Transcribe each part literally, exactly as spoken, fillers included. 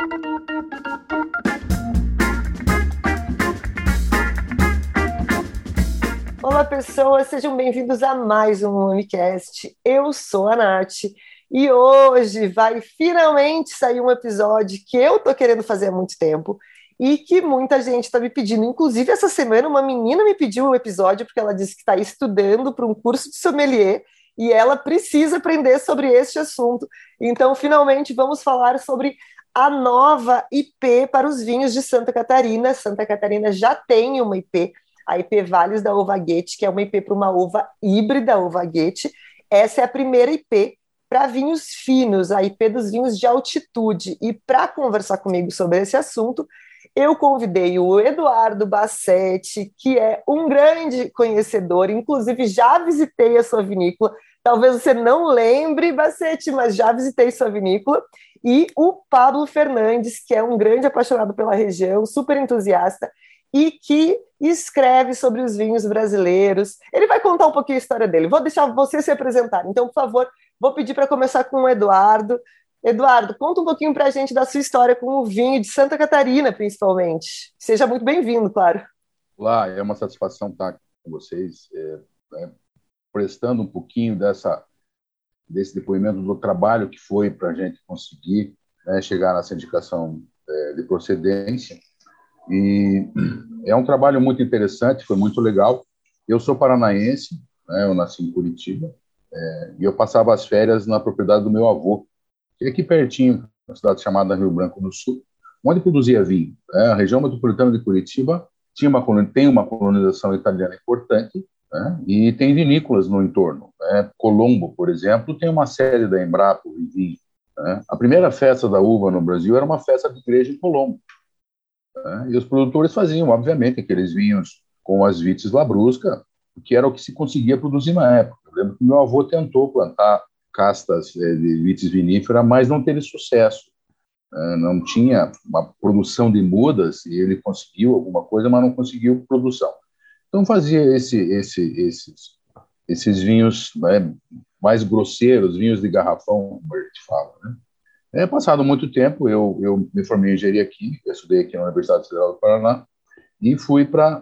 Olá, pessoas, sejam bem-vindos a mais um Unicast. Eu sou a Nath e hoje vai finalmente sair um episódio que eu tô querendo fazer há muito tempo e que muita gente está me pedindo. Inclusive, essa semana, uma menina me pediu um episódio porque ela disse que está estudando para um curso de sommelier e ela precisa aprender sobre este assunto. Então, finalmente, vamos falar sobre a nova I P para os vinhos de Santa Catarina. Santa Catarina já tem uma I P, a I P Vales da Uva Guete, que é uma I P para uma uva híbrida, uva Guete. Essa é a primeira I P para vinhos finos, a I P dos vinhos de altitude. E para conversar comigo sobre esse assunto, eu convidei o Eduardo Bassetti, que é um grande conhecedor, inclusive já visitei a sua vinícola. Talvez você não lembre, Bassetti, mas já visitei sua vinícola. E o Pablo Fernandes, que é um grande apaixonado pela região, super entusiasta, e que escreve sobre os vinhos brasileiros. Ele vai contar um pouquinho a história dele. Vou deixar você se apresentar. Então, por favor, vou pedir para começar com o Eduardo. Eduardo, conta um pouquinho para a gente da sua história com o vinho de Santa Catarina, principalmente. Seja muito bem-vindo, claro. Olá, é uma satisfação estar com vocês, é, é, prestando um pouquinho dessa, desse depoimento do trabalho que foi para a gente conseguir, né, chegar nessa indicação é, de procedência. E é um trabalho muito interessante, foi muito legal. Eu sou paranaense, né, eu nasci em Curitiba, é, e eu passava as férias na propriedade do meu avô, que é aqui pertinho, uma cidade chamada Rio Branco do Sul, onde produzia vinho. Né? A região metropolitana de Curitiba tinha uma, tem uma colonização italiana importante, né? E tem vinícolas no entorno. Né? Colombo, por exemplo, tem uma série da Embrapa em vinho. Né? A primeira festa da uva no Brasil era uma festa de igreja em Colombo. Né? E os produtores faziam, obviamente, aqueles vinhos com as vites labrusca, que era o que se conseguia produzir na época. Eu lembro que meu avô tentou plantar castas de vites viníferas, mas não teve sucesso. Não tinha uma produção de mudas, e ele conseguiu alguma coisa, mas não conseguiu produção. Então fazia esse, esse, esses, esses vinhos, né, mais grosseiros, vinhos de garrafão, como a gente fala. Né? É, passado muito tempo, eu, eu me formei em engenharia química, estudei aqui na Universidade Federal do Paraná, e fui para...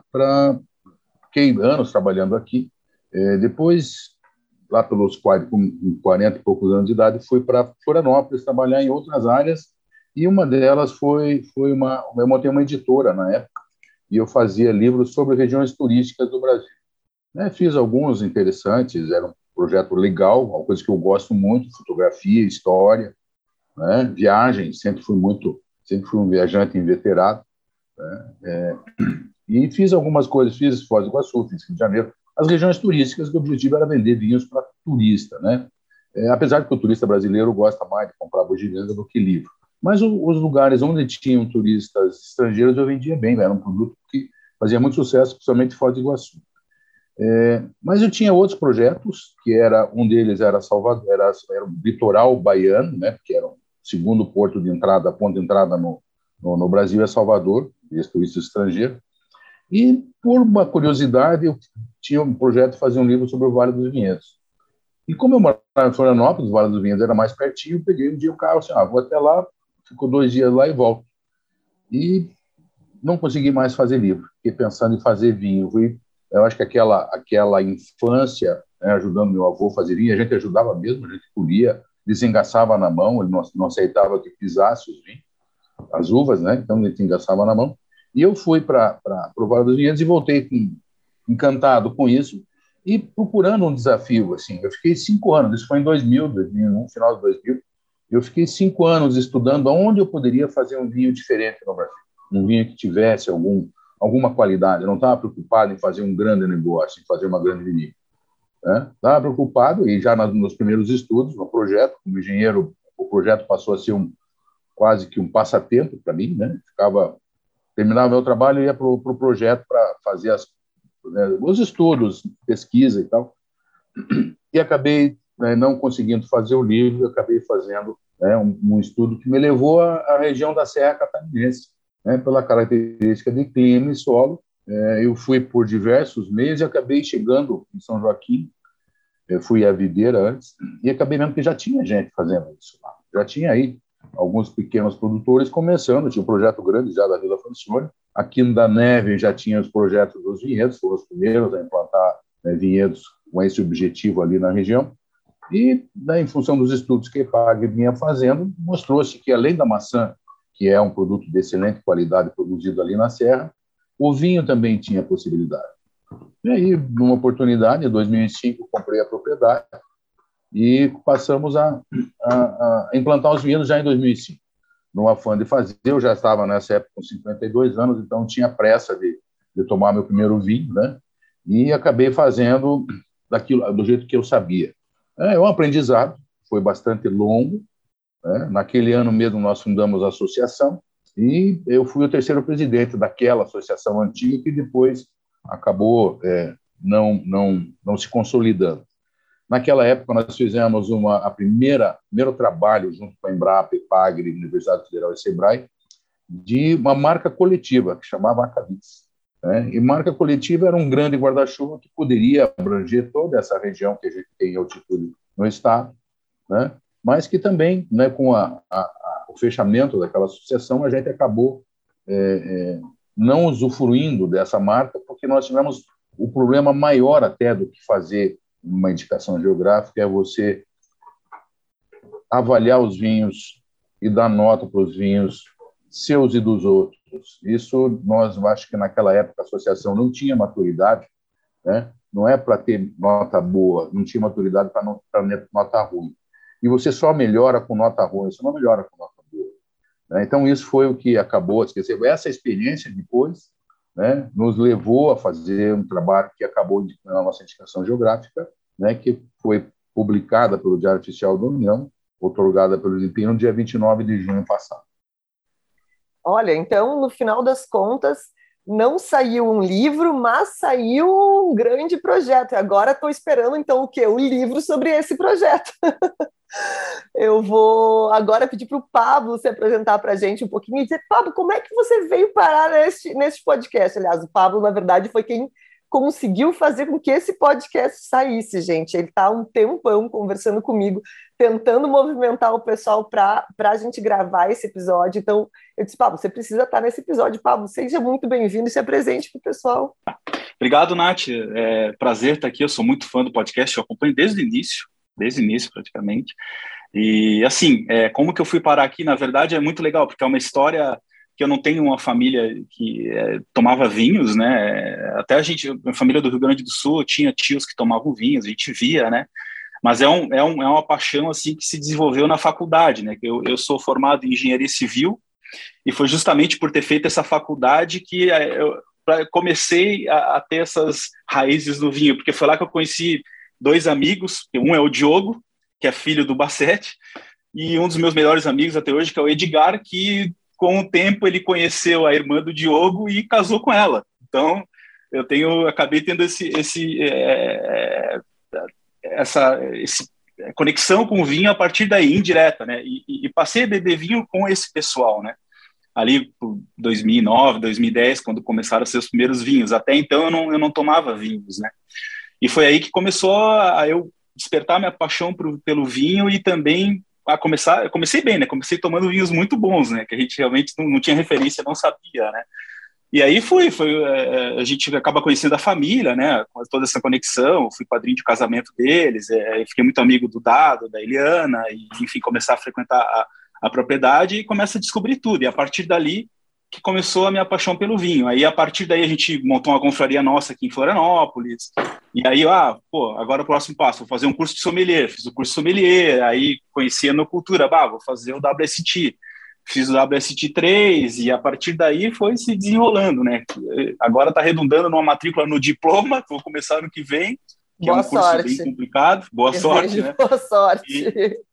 Fiquei anos trabalhando aqui. É, depois, lá pelos quarenta e poucos anos de idade, fui para Florianópolis trabalhar em outras áreas, e uma delas foi, foi uma... Eu montei uma editora na época, e eu fazia livros sobre regiões turísticas do Brasil. Né, fiz alguns interessantes, era um projeto legal, uma coisa que eu gosto muito, fotografia, história, né, viagem, sempre fui muito, sempre fui um viajante inveterado, né, é, e fiz algumas coisas, fiz Foz do Iguaçu, fiz Rio de Janeiro, as regiões turísticas, que o objetivo era vender vinhos para turista, né? É, apesar de que o turista brasileiro gosta mais de comprar bugiganga do que livro. Mas o, os lugares onde tinham turistas estrangeiros eu vendia bem, era um produto que fazia muito sucesso, principalmente Foz do Iguaçu. É, mas eu tinha outros projetos, que era um deles era Salvador, era, era o litoral baiano, né? Que era o segundo porto de entrada, a ponta de entrada no, no, no Brasil é Salvador, esse turista estrangeiro. E, por uma curiosidade, eu tinha um projeto de fazer um livro sobre o Vale dos Vinhedos. E como eu morava em Florianópolis, o Vale dos Vinhedos era mais pertinho, eu peguei um dia o carro, assim, ah, vou até lá, fico dois dias lá e volto. E não consegui mais fazer livro, fiquei pensando em fazer vinho. E eu acho que aquela, aquela infância, né, ajudando meu avô a fazer vinho, a gente ajudava mesmo, a gente colhia, desengaçava na mão, ele não, não aceitava que pisasse os vinhos, as uvas, né? Então ele desengaçava na mão. E eu fui para o Vale dos Vinhedos e voltei com, encantado com isso e procurando um desafio. Assim. Eu fiquei cinco anos, isso foi em dois mil, dois mil e um, final de dois mil, eu fiquei cinco anos estudando onde eu poderia fazer um vinho diferente no Brasil, um vinho que tivesse algum, alguma qualidade. Eu não estava preocupado em fazer um grande negócio, em fazer uma grande vinícola. Né? Estava preocupado, e já nos primeiros estudos, no projeto, como engenheiro, o projeto passou a ser um, quase que um passatempo para mim, né? Ficava... Terminava meu trabalho e ia para o pro projeto para fazer as, né, os estudos, pesquisa e tal. E acabei, né, não conseguindo fazer o livro, acabei fazendo, né, um, um estudo que me levou à, à região da Serra Catarinense, né, pela característica de clima e solo. É, eu fui por diversos meses e acabei chegando em São Joaquim. Eu fui à Videira antes e acabei vendo que já tinha gente fazendo isso lá. Já tinha aí alguns pequenos produtores começando, tinha um projeto grande já da Vila Francione. Aqui da Neve já tinha os projetos dos vinhedos, foram os primeiros a implantar, né, vinhedos com esse objetivo ali na região. E, né, em função dos estudos que a EPAGRE vinha fazendo, mostrou-se que, além da maçã, que é um produto de excelente qualidade produzido ali na Serra, o vinho também tinha possibilidade. E aí, numa oportunidade, em dois mil e cinco, comprei a propriedade e passamos a, a, a implantar os vinhedos já em dois mil e cinco. No afã de fazer, eu já estava nessa época com cinquenta e dois anos, então tinha pressa de, de tomar meu primeiro vinho, né? E acabei fazendo daquilo, do jeito que eu sabia. É um aprendizado, foi bastante longo, né? Naquele ano mesmo nós fundamos a associação e eu fui o terceiro presidente daquela associação antiga que depois acabou é, não, não, não se consolidando. Naquela época, nós fizemos uma, a primeira primeiro trabalho, junto com a Embrapa, EPAGRE, Universidade Federal e SEBRAE, de uma marca coletiva, que chamava Acabis. Né? E marca coletiva era um grande guarda-chuva que poderia abranger toda essa região que a gente tem em altitude no estado, né? Mas que também, né, com a, a, a, o fechamento daquela associação, a gente acabou é, é, não usufruindo dessa marca, porque nós tivemos o problema maior até do que fazer uma indicação geográfica, é você avaliar os vinhos e dar nota para os vinhos seus e dos outros. Isso, nós, acho que naquela época a associação não tinha maturidade, né? Não é para ter nota boa, não tinha maturidade para nota ruim. E você só melhora com nota ruim, você não melhora com nota boa. Né? Então, isso foi o que acabou, esquecer. Essa experiência depois, né, nos levou a fazer um trabalho que acabou na nossa indicação geográfica, né, que foi publicada pelo Diário Oficial da União, outorgada pelo INPE no dia vinte e nove de junho passado. Olha, então, no final das contas, não saiu um livro, mas saiu um grande projeto. E agora estou esperando, então, o quê? O livro sobre esse projeto. Eu vou agora pedir para o Pablo se apresentar para a gente um pouquinho e dizer, Pablo, como é que você veio parar neste, neste podcast? Aliás, o Pablo, na verdade, foi quem conseguiu fazer com que esse podcast saísse, gente. Ele está há um tempão conversando comigo, tentando movimentar o pessoal para a gente gravar esse episódio. Então, eu disse, Pablo, você precisa estar nesse episódio. Pablo, seja muito bem-vindo e se apresente para o pessoal. Obrigado, Nath. É prazer estar aqui. Eu sou muito fã do podcast, eu acompanho desde o início, desde o início praticamente. E, assim, é, como que eu fui parar aqui, na verdade, é muito legal, porque é uma história que eu não tenho uma família que é, tomava vinhos, né? Até a gente, a família do Rio Grande do Sul, eu tinha tios que tomavam vinhos, a gente via, né? Mas é, um, é, um, é uma paixão, assim, que se desenvolveu na faculdade, né? Eu, eu sou formado em engenharia civil e foi justamente por ter feito essa faculdade que eu comecei a, a ter essas raízes no vinho, porque foi lá que eu conheci dois amigos, um é o Diogo, que é filho do Bassetti, e um dos meus melhores amigos até hoje, que é o Edgar, que com o tempo ele conheceu a irmã do Diogo e casou com ela. Então, eu tenho, acabei tendo esse, esse, é, essa esse, conexão com o vinho a partir daí, indireta, né? E, e passei a beber vinho com esse pessoal, né? Ali por dois mil e nove, dois mil e dez, quando começaram a ser os primeiros vinhos. Até então eu não, eu não tomava vinhos, né? E foi aí que começou a eu despertar minha paixão pro, pelo vinho e também a começar, eu comecei bem, né? Comecei tomando vinhos muito bons, né? Que a gente realmente não, não tinha referência, não sabia, né? E aí foi, foi é, a gente acaba conhecendo a família, né? Com toda essa conexão, fui padrinho de casamento deles, é, fiquei muito amigo do Dado, da Eliana, e enfim, começar a frequentar a, a propriedade e começa a descobrir tudo. E a partir dali que começou a minha paixão pelo vinho. Aí, a partir daí, a gente montou uma confraria nossa aqui em Florianópolis. E aí, ah, pô, agora o próximo passo, vou fazer um curso de sommelier. Fiz o curso de sommelier, aí conheci a enocultura. Bah, vou fazer o W S T. Fiz o W S T três e, a partir daí, foi se desenrolando, né? Agora está redundando numa matrícula no diploma, vou começar ano que vem, que boa é um curso sorte. bem complicado. Boa Eu sorte, né? Boa sorte.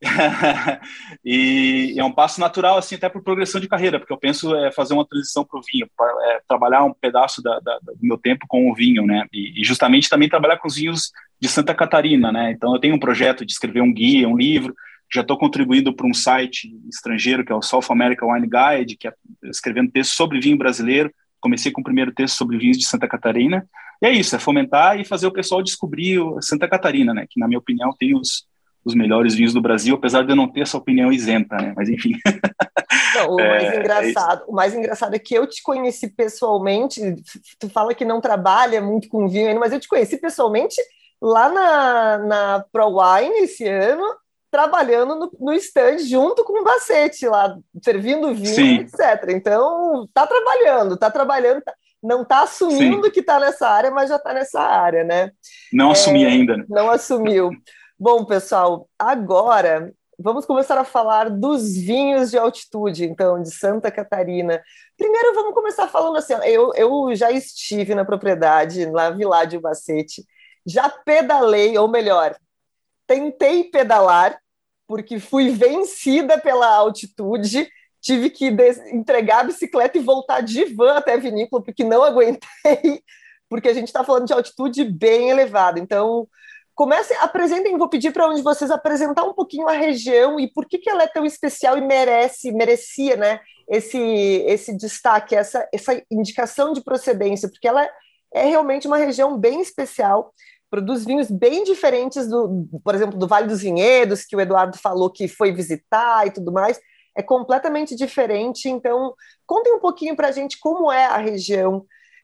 E, e é um passo natural, assim, até por progressão de carreira, porque eu penso é, fazer uma transição para o vinho, pra, é, trabalhar um pedaço da, da, do meu tempo com o vinho, né? E, e justamente também trabalhar com os vinhos de Santa Catarina, né? Então eu tenho um projeto de escrever um guia, um livro, já estou contribuindo para um site estrangeiro, que é o South America Wine Guide, que é escrevendo texto sobre vinho brasileiro. Comecei com o primeiro texto sobre vinhos de Santa Catarina. E é isso, é fomentar e fazer o pessoal descobrir Santa Catarina, né? Que, na minha opinião, tem os, os melhores vinhos do Brasil, apesar de eu não ter essa opinião isenta, né? Mas enfim. Não, o É, mais é engraçado, o mais engraçado é que eu te conheci pessoalmente. Tu fala que não trabalha muito com vinho ainda, mas eu te conheci pessoalmente lá na, na ProWine esse ano, trabalhando no, no stand junto com o Bacete lá, servindo vinho, Sim, etcétera. Então, tá trabalhando, tá trabalhando, tá- não tá assumindo sim. que tá nessa área, mas já tá nessa área, né? Não assumi É, ainda, né? não assumiu. Bom, pessoal, agora vamos começar a falar dos vinhos de altitude, então, de Santa Catarina. Primeiro, vamos começar falando assim, ó, eu, eu já estive na propriedade, na Viládio Bacete, já pedalei, ou melhor, tentei pedalar, porque fui vencida pela altitude, tive que des- entregar a bicicleta e voltar de van até a vinícola, porque não aguentei, porque a gente está falando de altitude bem elevada. Então, comecem, apresentem, vou pedir para um de vocês apresentar um pouquinho a região e por que, que ela é tão especial e merece, merecia, né, esse, esse destaque, essa, essa indicação de procedência, porque ela é, é realmente uma região bem especial, produz vinhos bem diferentes, do, por exemplo, do Vale dos Vinhedos, que o Eduardo falou que foi visitar e tudo mais, é completamente diferente. Então, contem um pouquinho para a gente como é a região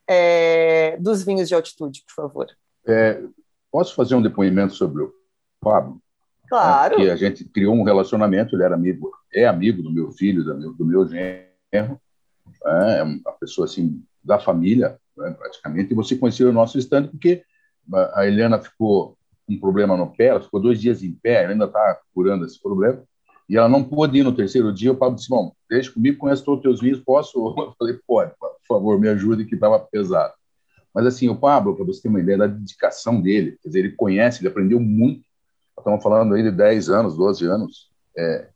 é, dos vinhos de altitude, por favor. É, posso fazer um depoimento sobre o Pablo? Né? Porque Claro. a gente criou um relacionamento, ele era amigo, é amigo do meu filho, do meu, do meu genro, né? É uma pessoa assim da família, né, praticamente, e você conheceu o nosso stand porque a Eliana ficou com um problema no pé, ela ficou dois dias em pé, ela ainda está curando esse problema, e ela não pôde ir no terceiro dia. O Pablo disse, bom, deixa comigo, conheço todos os teus vinhos, posso? Eu falei, pode, por favor, me ajude, que estava pesado. Mas assim, o Pablo, para você ter uma ideia da dedicação dele, quer dizer, ele conhece, ele aprendeu muito, estamos falando aí de dez anos, doze anos, é,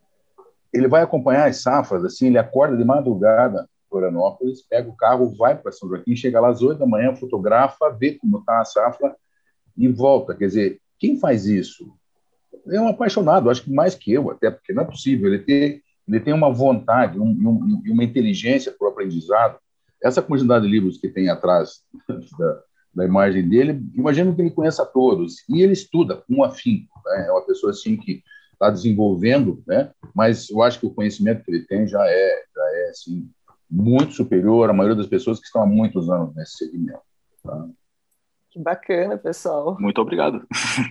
ele vai acompanhar as safras, assim, ele acorda de madrugada em Florianópolis, pega o carro, vai para São Joaquim, chega lá às oito da manhã, fotografa, vê como está a safra e volta. Quer dizer, quem faz isso é um apaixonado, acho que mais que eu, até porque não é possível. Ele tem, ele tem uma vontade um, um, uma inteligência para o aprendizado. Essa quantidade de livros que tem atrás da, da imagem dele, imagino que ele conheça todos. E ele estuda com afinco. Né? É uma pessoa assim que está desenvolvendo, né? Mas eu acho que o conhecimento que ele tem já é, já é assim, muito superior à maioria das pessoas que estão há muitos anos nesse segmento. Tá? Que bacana, pessoal. Muito obrigado.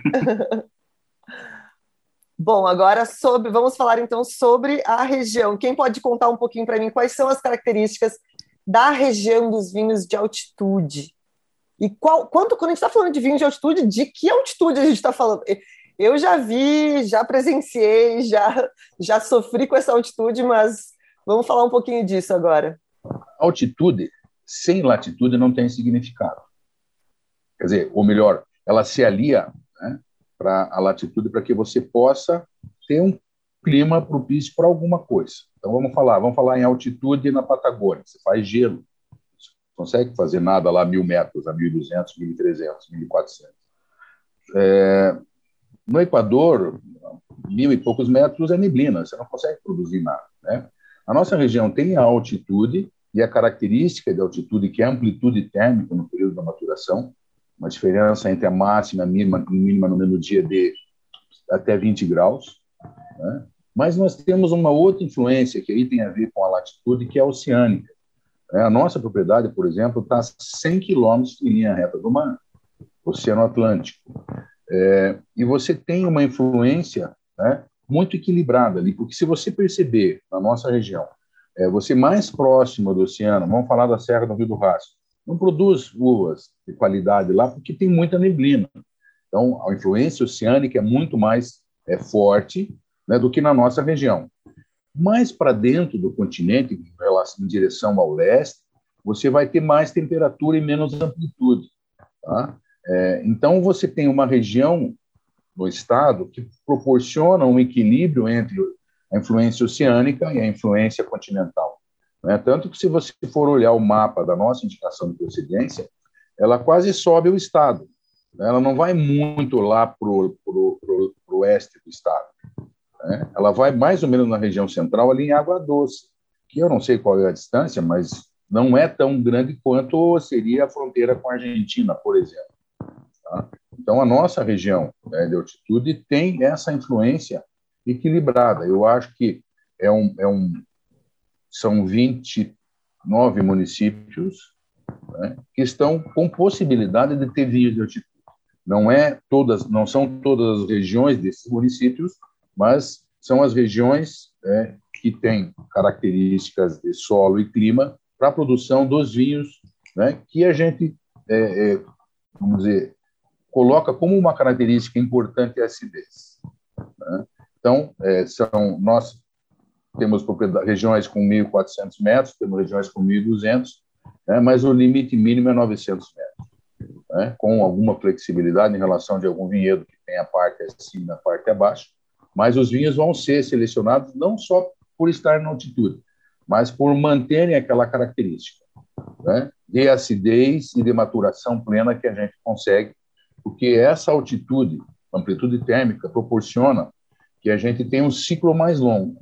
Bom, agora sobre, vamos falar então sobre a região. Quem pode contar um pouquinho para mim quais são as características da região dos vinhos de altitude? E qual, quanto, quando a gente está falando de vinhos de altitude, de que altitude a gente está falando? Eu já vi, já presenciei, já, já sofri com essa altitude, mas vamos falar um pouquinho disso agora. Altitude sem latitude não tem significado. Quer dizer, ou melhor, ela se alia, né, para a latitude para que você possa ter um clima propício para alguma coisa. Então vamos falar, vamos falar em altitude na Patagônia. Você faz gelo, você consegue fazer nada lá a mil metros, a mil e duzentos, mil e trezentos, mil e quatrocentos. É, no Equador, mil e poucos metros é neblina, você não consegue produzir nada, né? A nossa região tem a altitude e a característica de altitude, que é a amplitude térmica no período da maturação, uma diferença entre a máxima e a mínima, mínima no mesmo dia de até vinte graus, né? Mas nós temos uma outra influência que aí tem a ver com a latitude, que é a oceânica. A nossa propriedade, por exemplo, está a cem quilômetros em linha reta do mar, Oceano Atlântico. É, e você tem uma influência, né, muito equilibrada ali, porque se você perceber na nossa região, é, você mais próximo do oceano, vamos falar da Serra do Rio do Rastro, não produz uvas de qualidade lá porque tem muita neblina. Então, a influência oceânica é muito mais é, forte, né, do que na nossa região. Mais para dentro do continente, em relação, em direção ao leste, você vai ter mais temperatura e menos amplitude. Tá? É, então, você tem uma região no estado que proporciona um equilíbrio entre a influência oceânica e a influência continental. Né? Tanto que, se você for olhar o mapa da nossa indicação de procedência, ela quase sobe o estado. Ela não vai muito lá para o oeste do estado. Né? Ela vai mais ou menos na região central, ali em Água Doce, que eu não sei qual é a distância, mas não é tão grande quanto seria a fronteira com a Argentina, por exemplo. Tá? Então, a nossa região, né, de altitude tem essa influência equilibrada. Eu acho que é um, é um, são vinte e nove municípios, né, que estão com possibilidade de ter vinhos de altitude. Não, é todas, não são todas as regiões desses municípios, mas são as regiões, é, que têm características de solo e clima para a produção dos vinhos, né, que a gente, é, é, vamos dizer, coloca como uma característica importante a acidez. Né? Então, é, são, nós temos regiões com mil e quatrocentos metros, temos regiões com mil e duzentos, né, mas o limite mínimo é novecentos metros, né, com alguma flexibilidade em relação de algum vinhedo que tem a parte acima e a parte abaixo, mas os vinhos vão ser selecionados não só por estar na altitude, mas por manterem aquela característica, né, de acidez e de maturação plena que a gente consegue, porque essa altitude, amplitude térmica, proporciona que a gente tenha um ciclo mais longo.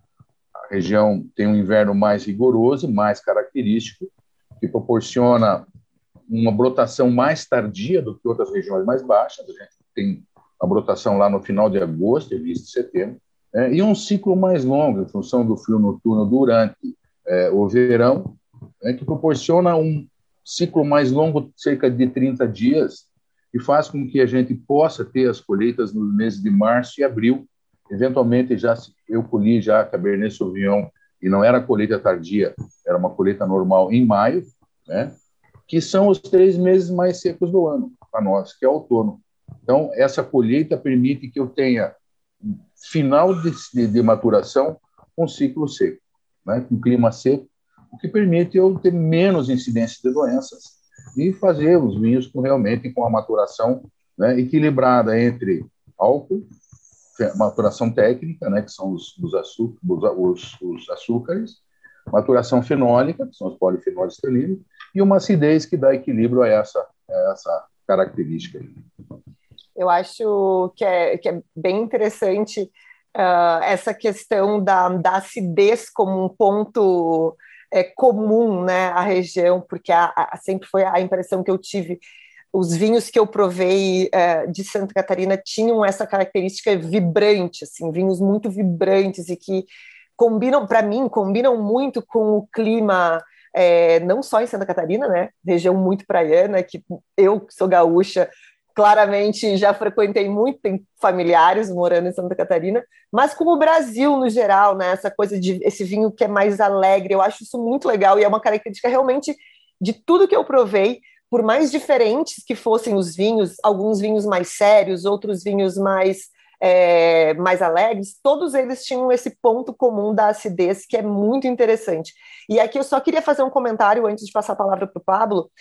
A região tem um inverno mais rigoroso, mais característico, que proporciona uma brotação mais tardia do que outras regiões mais baixas. A gente tem a brotação lá no final de agosto, início de setembro, né? E um ciclo mais longo, em função do frio noturno durante é, o verão, né, que proporciona um ciclo mais longo, cerca de trinta dias, e faz com que a gente possa ter as colheitas nos meses de março e abril. Eventualmente, já eu colhi já Cabernet Sauvignon, e não era colheita tardia, era uma colheita normal em maio, né, que são os três meses mais secos do ano para nós, que é o outono. Então, essa colheita permite que eu tenha final de, de, de maturação com ciclo seco, né, com clima seco, o que permite eu ter menos incidência de doenças e fazer os vinhos com, realmente com a maturação, né, equilibrada entre álcool, maturação técnica, né, que são os, os, açúcar, os, os açúcares, maturação fenólica, que são os polifenóis esterlinos, e uma acidez que dá equilíbrio a essa, a essa característica. Eu acho que é, que é bem interessante uh, essa questão da, da acidez como um ponto é, comum, né, à região, porque a, a, sempre foi a impressão que eu tive. Os vinhos que eu provei uh, de Santa Catarina tinham essa característica vibrante, assim, vinhos muito vibrantes e que combinam, para mim, combinam muito com o clima, é, não só em Santa Catarina, né, região muito praiana, que eu, que sou gaúcha, claramente já frequentei muito, tem familiares morando em Santa Catarina, mas como o Brasil no geral, né, essa coisa de esse vinho que é mais alegre, eu acho isso muito legal e é uma característica realmente de tudo que eu provei, por mais diferentes que fossem os vinhos, alguns vinhos mais sérios, outros vinhos mais, é, mais alegres, todos eles tinham esse ponto comum da acidez, que é muito interessante. E aqui eu só queria fazer um comentário antes de passar a palavra para o Pablo,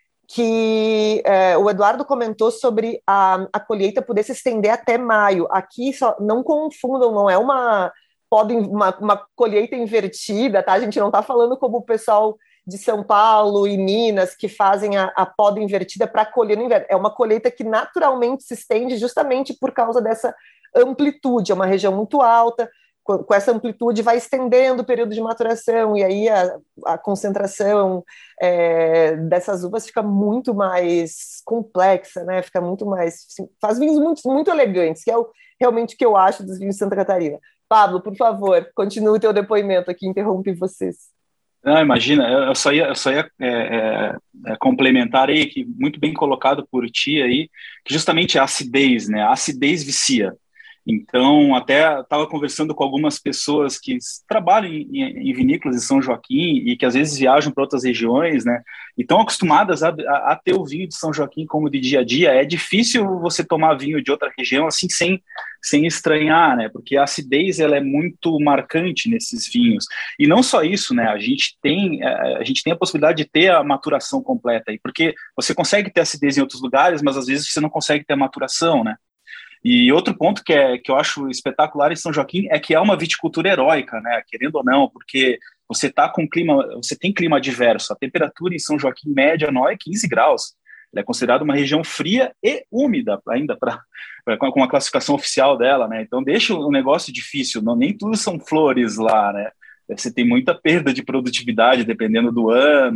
que é, o Eduardo comentou sobre a, a colheita poder se estender até maio. Aqui, só, não confundam, não é uma, pode, uma, uma colheita invertida, tá? A gente não está falando como o pessoal de São Paulo e Minas que fazem a, a poda invertida para colher no inverno. É uma colheita que naturalmente se estende justamente por causa dessa amplitude. É uma região muito alta, com, com essa amplitude vai estendendo o período de maturação e aí a, a concentração é, dessas uvas fica muito mais complexa, né? Fica muito mais... Assim, faz vinhos muito, muito elegantes, que é o, realmente o que eu acho dos vinhos de Santa Catarina. Pablo, por favor, continue o teu depoimento aqui, interrompe vocês. Não, imagina, eu só ia, eu só ia é, é, é, complementar aí, que muito bem colocado por ti aí, que justamente a acidez, né? A acidez vicia. Então, até estava conversando com algumas pessoas que trabalham em, em vinícolas de São Joaquim e que às vezes viajam para outras regiões, né? E estão acostumadas a, a, a ter o vinho de São Joaquim como de dia a dia. É difícil você tomar vinho de outra região assim sem, sem estranhar, né? Porque a acidez ela é muito marcante nesses vinhos. E não só isso, né? A gente tem a, gente tem a possibilidade de ter a maturação completa aí, porque você consegue ter acidez em outros lugares, mas às vezes você não consegue ter a maturação, né? E outro ponto que, é, que eu acho espetacular em São Joaquim é que é uma viticultura heróica, né? Querendo ou não, porque você tá com clima, você tem clima adverso. A temperatura em São Joaquim média anual é quinze graus. Ela é considerada uma região fria e úmida ainda para com a classificação oficial dela, né? Então deixa o negócio difícil. Não, nem tudo são flores lá, né? Você tem muita perda de produtividade dependendo do ano.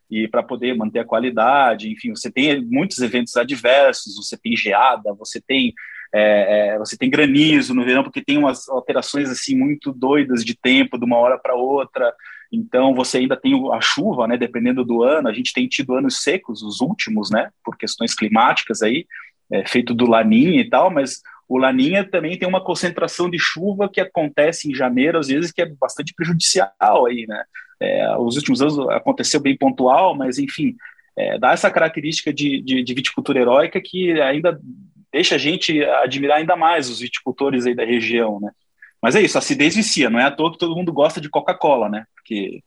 e para poder manter a qualidade, enfim, você tem muitos eventos adversos, você tem geada, você tem é, é, você tem granizo no verão, porque tem umas alterações assim muito doidas de tempo, de uma hora para outra. Então você ainda tem a chuva, né? Dependendo do ano, a gente tem tido anos secos, os últimos, né? Por questões climáticas aí, é, feito do Laninha e tal, mas o Laninha também tem uma concentração de chuva que acontece em janeiro, às vezes, que é bastante prejudicial aí, né? É, os últimos anos aconteceu bem pontual, mas, enfim, é, dá essa característica de, de, de viticultura heróica que ainda deixa a gente admirar ainda mais os viticultores aí da região, né? Mas é isso, a acidez vicia, não é à toa que todo mundo gosta de Coca-Cola, né? Porque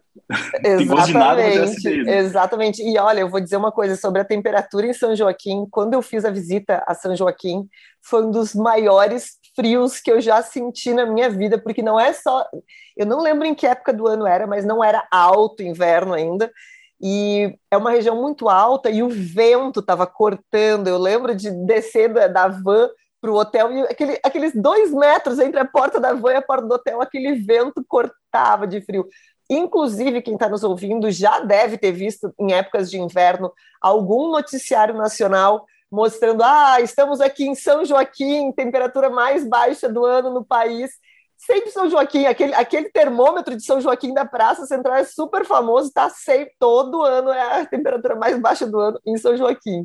tem gosto de nada, mas é acidez, né? Exatamente. E olha, eu vou dizer uma coisa sobre a temperatura em São Joaquim. Quando eu fiz a visita a São Joaquim, foi um dos maiores frios que eu já senti na minha vida, porque não é só... Eu não lembro em que época do ano era, mas não era alto inverno ainda. E é uma região muito alta e o vento estava cortando. Eu lembro de descer da, da van para o hotel e aquele, aqueles dois metros entre a porta da van e a porta do hotel, aquele vento cortava de frio. Inclusive, quem está nos ouvindo já deve ter visto, em épocas de inverno, algum noticiário nacional mostrando: ah, estamos aqui em São Joaquim, temperatura mais baixa do ano no país. Sempre São Joaquim, aquele, aquele termômetro de São Joaquim da Praça Central é super famoso, está sempre, todo ano é a temperatura mais baixa do ano em São Joaquim.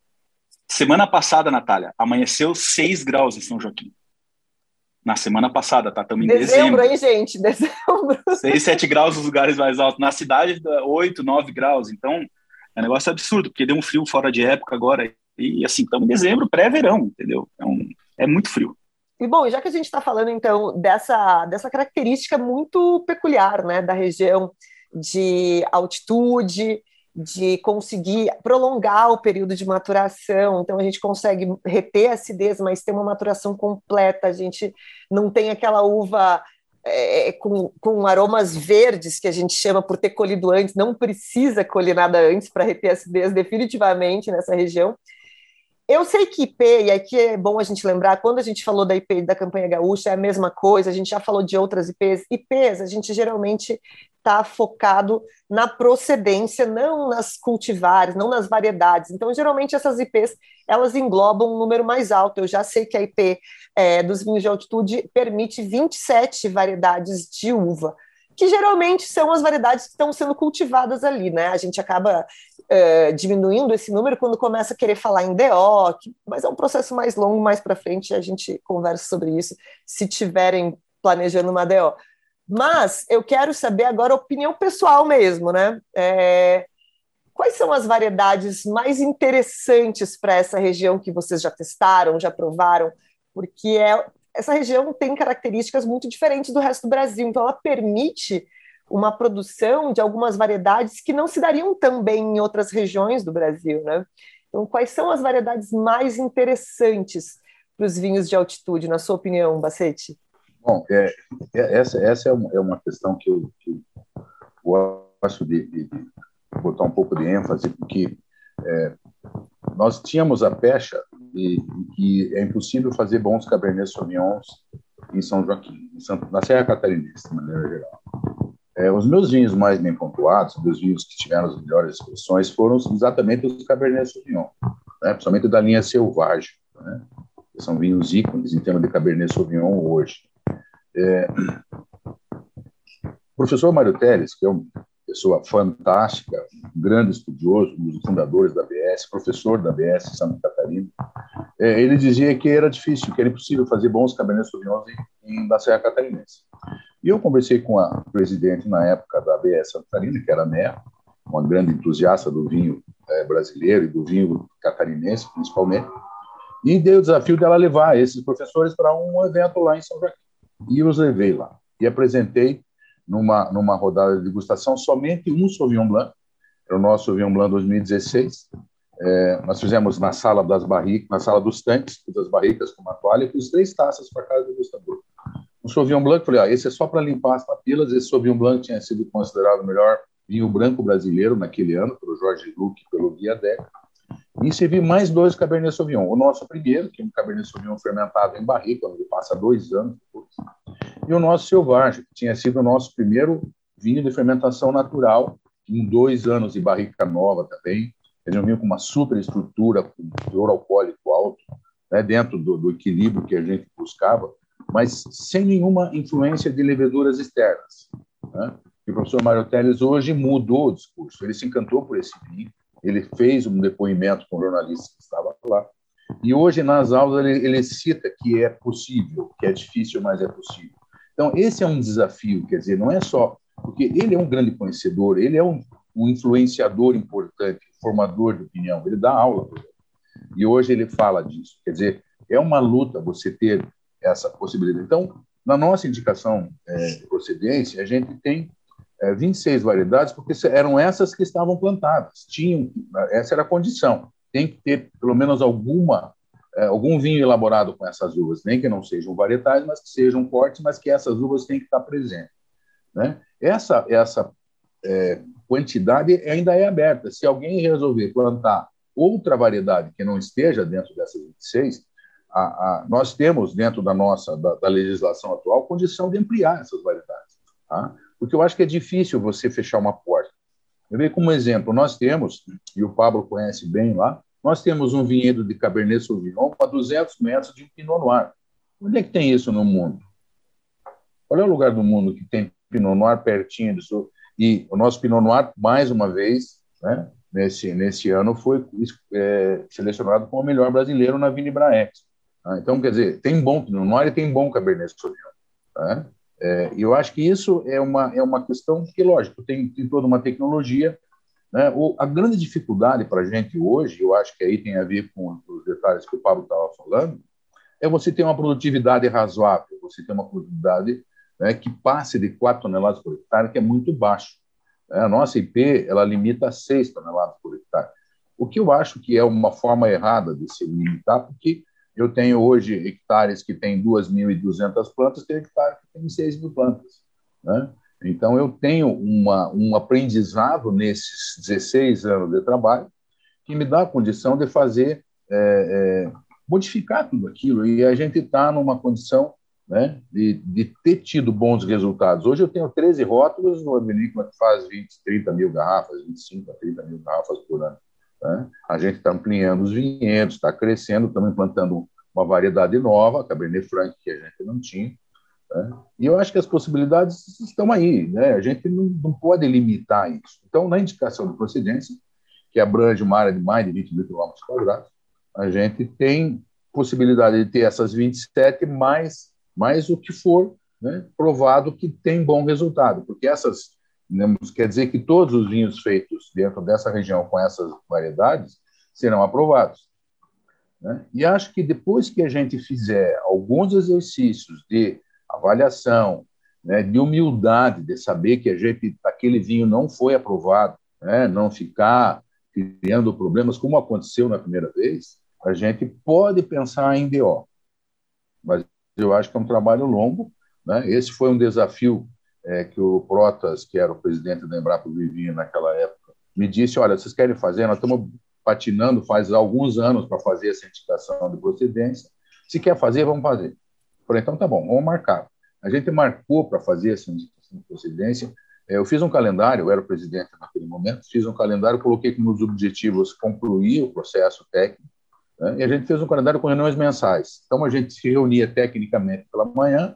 Semana passada, Natália, amanheceu seis graus em São Joaquim. Na semana passada, tá? Estamos em dezembro. Dezembro, hein, gente? Dezembro. seis, sete graus nos lugares mais altos. Na cidade, oito, nove graus. Então, é um negócio absurdo, porque deu um frio fora de época agora. E, assim, estamos em dezembro, pré-verão, entendeu? É, um, é muito frio. E, bom, já que a gente está falando, então, dessa, dessa característica muito peculiar, né, da região de altitude, de conseguir prolongar o período de maturação, então a gente consegue reter a acidez, mas ter uma maturação completa, a gente não tem aquela uva é, com, com aromas verdes, que a gente chama por ter colhido antes, não precisa colher nada antes para reter a acidez definitivamente nessa região. Eu sei que I P, e aqui é bom a gente lembrar, quando a gente falou da I P da Campanha Gaúcha, é a mesma coisa, a gente já falou de outras I Ps. I Ps, a gente geralmente está focado na procedência, não nas cultivares, não nas variedades. Então, geralmente, essas I Ps, elas englobam um número mais alto. Eu já sei que a I P é, dos vinhos de altitude permite vinte e sete variedades de uva, que geralmente são as variedades que estão sendo cultivadas ali, né? A gente acaba uh, diminuindo esse número quando começa a querer falar em D O, que, mas é um processo mais longo, mais para frente a gente conversa sobre isso, se tiverem planejando uma D O. Mas eu quero saber agora a opinião pessoal mesmo, né? É, quais são as variedades mais interessantes para essa região que vocês já testaram, já provaram? Porque é... essa região tem características muito diferentes do resto do Brasil, então ela permite uma produção de algumas variedades que não se dariam tão bem em outras regiões do Brasil, né? Então, quais são as variedades mais interessantes para os vinhos de altitude, na sua opinião, Bacete? Bom, é, é, essa, essa é, uma, é uma questão que eu, que eu gosto de, de, de botar um pouco de ênfase, porque é, nós tínhamos a pecha e que é impossível fazer bons Cabernet Sauvignons em São Joaquim, em Santa, na Serra Catarinense, de maneira geral. É, os meus vinhos mais bem pontuados, os meus vinhos que tiveram as melhores expressões, foram exatamente os Cabernet Sauvignon, né? Principalmente da linha Selvagem, né? Que são vinhos ícones em termos de Cabernet Sauvignon hoje. É, o professor Mário Teles, que é uma pessoa fantástica, um grande estudioso, um dos fundadores da A B S, professor da A B S Santa Catarina, é, ele dizia que era difícil, que era impossível fazer bons Cabernet Sauvignons em, em, na Serra Catarinense. E eu conversei com a presidente na época da A B S Santa Catarina, que era a Néa, uma grande entusiasta do vinho é, brasileiro e do vinho catarinense, principalmente, e dei o desafio dela levar esses professores para um evento lá em São Joaquim. E os levei lá. E apresentei numa, numa rodada de degustação somente um Sauvignon Blanc, era o nosso Sauvignon Blanc dois mil e dezesseis. É, nós fizemos na sala das barricas, na sala dos tanques, das barricas com uma toalha, e fiz três taças para cada degustador. Um Sauvignon Blanc, falei, ah, esse é só para limpar as papilas. Esse Sauvignon Blanc tinha sido considerado o melhor vinho branco brasileiro naquele ano, pelo Jorge Luque e pelo Guia Deca. E servi mais dois Cabernet Sauvignon. O nosso primeiro, que é um Cabernet Sauvignon fermentado em barrica, onde passa dois anos depois. E o nosso Selvagem, que tinha sido o nosso primeiro vinho de fermentação natural, com dois anos de barrica nova também. Eles vinham com uma super estrutura, com teor alcoólico alto, né, dentro do, do equilíbrio que a gente buscava, mas sem nenhuma influência de leveduras externas. Né? E o professor Mário Teles hoje mudou o discurso. Ele se encantou por esse vinho, ele fez um depoimento com o jornalista que estava lá, e hoje, nas aulas, ele, ele cita que é possível, que é difícil, mas é possível. Então, esse é um desafio, quer dizer, não é só... Porque ele é um grande conhecedor, ele é um, um influenciador importante, formador de opinião, ele dá aula. E hoje ele fala disso. Quer dizer, é uma luta você ter essa possibilidade. Então, na nossa indicação é, de procedência, a gente tem é, vinte e seis variedades, porque eram essas que estavam plantadas. Tinham, essa era a condição. Tem que ter, pelo menos, alguma, é, algum vinho elaborado com essas uvas, nem que não sejam varietais, mas que sejam cortes, mas que essas uvas têm que estar presentes. Né? Essa, essa é, quantidade ainda é aberta. Se alguém resolver plantar outra variedade que não esteja dentro dessas vinte e seis, a, a, nós temos, dentro da nossa da, da legislação atual, condição de ampliar essas variedades. Tá? Porque eu acho que é difícil você fechar uma porta. Eu vejo como exemplo, nós temos, e o Pablo conhece bem lá, nós temos um vinhedo de Cabernet Sauvignon a duzentos metros de um Pinot Noir. Onde é que tem isso no mundo? Qual é o lugar do mundo que tem Pinot Noir pertinho disso? E o nosso Pinot Noir, mais uma vez, né, nesse, nesse ano, foi é, selecionado como o melhor brasileiro na Vinibraex. Tá? Então, quer dizer, tem bom Pinot Noir e tem bom Cabernet Sauvignon. Tá? É, e eu acho que isso é uma, é uma questão que, lógico, tem, tem toda uma tecnologia. Né? O, a grande dificuldade para a gente hoje, eu acho que aí tem a ver com os detalhes que o Pablo estava falando, é você ter uma produtividade razoável, você ter uma produtividade, né, que passe de quatro toneladas por hectare, que é muito baixo. A nossa I P ela limita a seis toneladas por hectare. O que eu acho que é uma forma errada de se limitar, porque eu tenho hoje hectares que têm duas mil e duzentas plantas, tem hectares que têm seis mil plantas. Né? Então, eu tenho uma, um aprendizado nesses dezesseis anos de trabalho que me dá a condição de fazer, é, é, modificar tudo aquilo. E a gente está numa condição, né, de, de ter tido bons resultados. Hoje eu tenho treze rótulos numa vinícola que faz vinte, trinta mil garrafas, vinte e cinco a trinta mil garrafas por ano. Né? A gente está ampliando os vinhedos, está crescendo, estamos implantando uma variedade nova, Cabernet Franc, que a gente não tinha. Né? E eu acho que as possibilidades estão aí. Né? A gente não, não pode limitar isso. Então, na indicação de procedência, que abrange uma área de mais de vinte mil quilômetros quadrados, a gente tem possibilidade de ter essas vinte e sete mais mais o que for, né, provado que tem bom resultado, porque essas, né, quer dizer que todos os vinhos feitos dentro dessa região com essas variedades serão aprovados. Né? E acho que depois que a gente fizer alguns exercícios de avaliação, né, de humildade, de saber que a gente, aquele vinho não foi aprovado, né, não ficar criando problemas como aconteceu na primeira vez, a gente pode pensar em D O. Mas eu acho que é um trabalho longo. Né? Esse foi um desafio é, que o Protas, que era o presidente da Embrapa Vivinha naquela época, me disse, olha, vocês querem fazer? Nós estamos patinando faz alguns anos para fazer essa indicação de procedência. Se quer fazer, vamos fazer. Eu falei, então tá bom, vamos marcar. A gente marcou para fazer essa indicação de procedência. Eu fiz um calendário, eu era o presidente naquele momento, fiz um calendário, coloquei como os objetivos concluir o processo técnico, né? E a gente fez um calendário com reuniões mensais. Então, a gente se reunia tecnicamente pela manhã,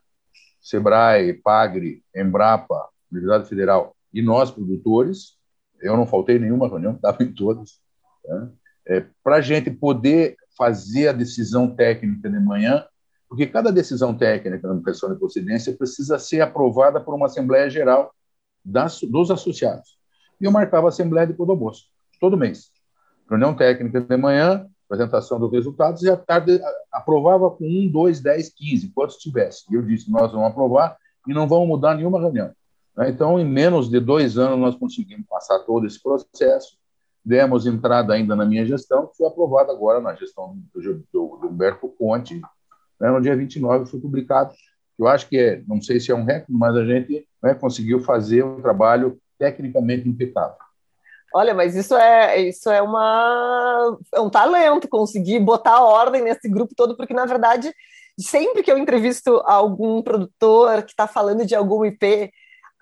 Sebrae, Pagre, Embrapa, Universidade Federal e nós, produtores. Eu não faltei nenhuma reunião, estava em todas. Né? É, para a gente poder fazer a decisão técnica de manhã, porque cada decisão técnica na questão de procedência precisa ser aprovada por uma Assembleia Geral das, dos associados. E eu marcava a Assembleia de Podobosso, todo mês. Reunião técnica de manhã, apresentação dos resultados, e à tarde aprovava com um, dois, dez, quinze, quantos tivesse. E eu disse, nós vamos aprovar e não vamos mudar nenhuma reunião. Então, em menos de dois anos, nós conseguimos passar todo esse processo, demos entrada ainda na minha gestão, que foi aprovada agora na gestão do, do, do Humberto Conte, né, no dia vinte e nove foi publicado. Eu acho que, é, não sei se é um recorde, mas a gente, né, conseguiu fazer um trabalho tecnicamente impecável. Olha, mas isso é, isso é, uma, é um talento, conseguir botar ordem nesse grupo todo, porque, na verdade, sempre que eu entrevisto algum produtor que está falando de algum I P,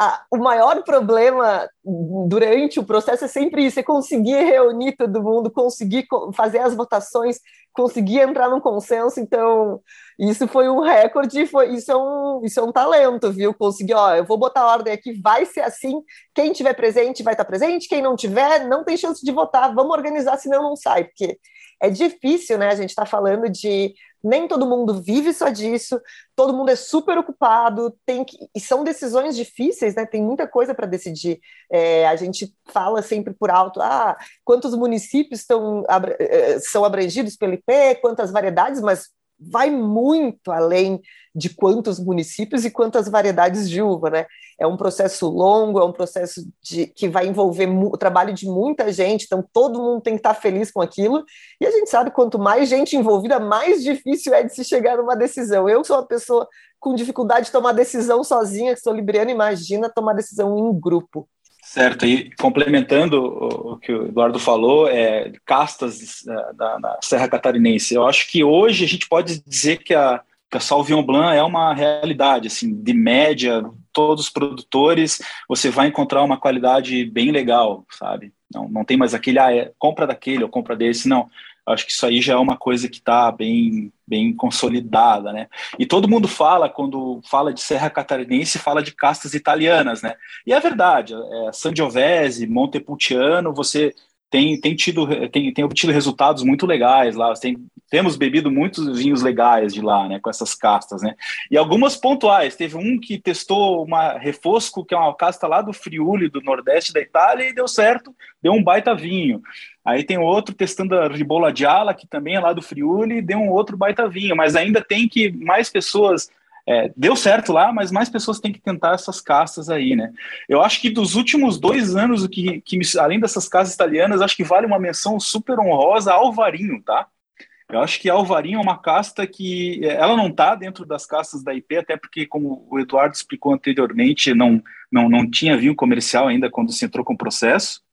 a, o maior problema durante o processo é sempre isso, é conseguir reunir todo mundo, conseguir fazer as votações, conseguir entrar num consenso. Então, isso foi um recorde, foi, isso, é um, isso é um talento, viu? Conseguir, ó, eu vou botar a ordem aqui, vai ser assim, quem tiver presente vai estar presente, quem não tiver, não tem chance de votar, vamos organizar, senão não sai, porque é difícil, né? A gente está falando de nem todo mundo vive só disso, todo mundo é super ocupado, tem que, e são decisões difíceis, né? Tem muita coisa para decidir. É, a gente fala sempre por alto, ah, quantos municípios estão, são abrangidos pelo I P, quantas variedades, mas vai muito além de quantos municípios e quantas variedades de uva, né? É um processo longo, é um processo de, que vai envolver o trabalho de muita gente, então todo mundo tem que estar feliz com aquilo, e a gente sabe que quanto mais gente envolvida, mais difícil é de se chegar numa decisão. Eu sou uma pessoa com dificuldade de tomar decisão sozinha, que sou libriana, imagina tomar decisão em grupo. Certo, e complementando o que o Eduardo falou, é, castas da, da Serra Catarinense, eu acho que hoje a gente pode dizer que a, que a Sauvignon Blanc é uma realidade, assim, de média, todos os produtores, você vai encontrar uma qualidade bem legal, sabe? Não, não tem mais aquele, ah, é, compra daquele ou compra desse, não. Eu acho que isso aí já é uma coisa que está bem, bem consolidada, né? E todo mundo fala, quando fala de Serra Catarinense, fala de castas italianas, né? E é verdade, é, Sangiovese, Montepulciano, você tem, tem, tido, tem, tem obtido resultados muito legais lá, tem, temos bebido muitos vinhos legais de lá, né, com essas castas, né? E algumas pontuais, teve um que testou uma Refosco, que é uma casta lá do Friuli, do Nordeste da Itália, e deu certo, deu um baita vinho. Aí tem outro testando a Ribolla Gialla, que também é lá do Friuli, e deu um outro baita vinho, mas ainda tem que mais pessoas... É, deu certo lá, mas mais pessoas têm que tentar essas castas aí, né? Eu acho que dos últimos dois anos, o que, que me, além dessas castas italianas, acho que vale uma menção super honrosa a Alvarinho, tá? Eu acho que a Alvarinho é uma casta que... Ela não está dentro das castas da I P, até porque, como o Eduardo explicou anteriormente, não, não, não tinha vinho comercial ainda quando se entrou com o processo.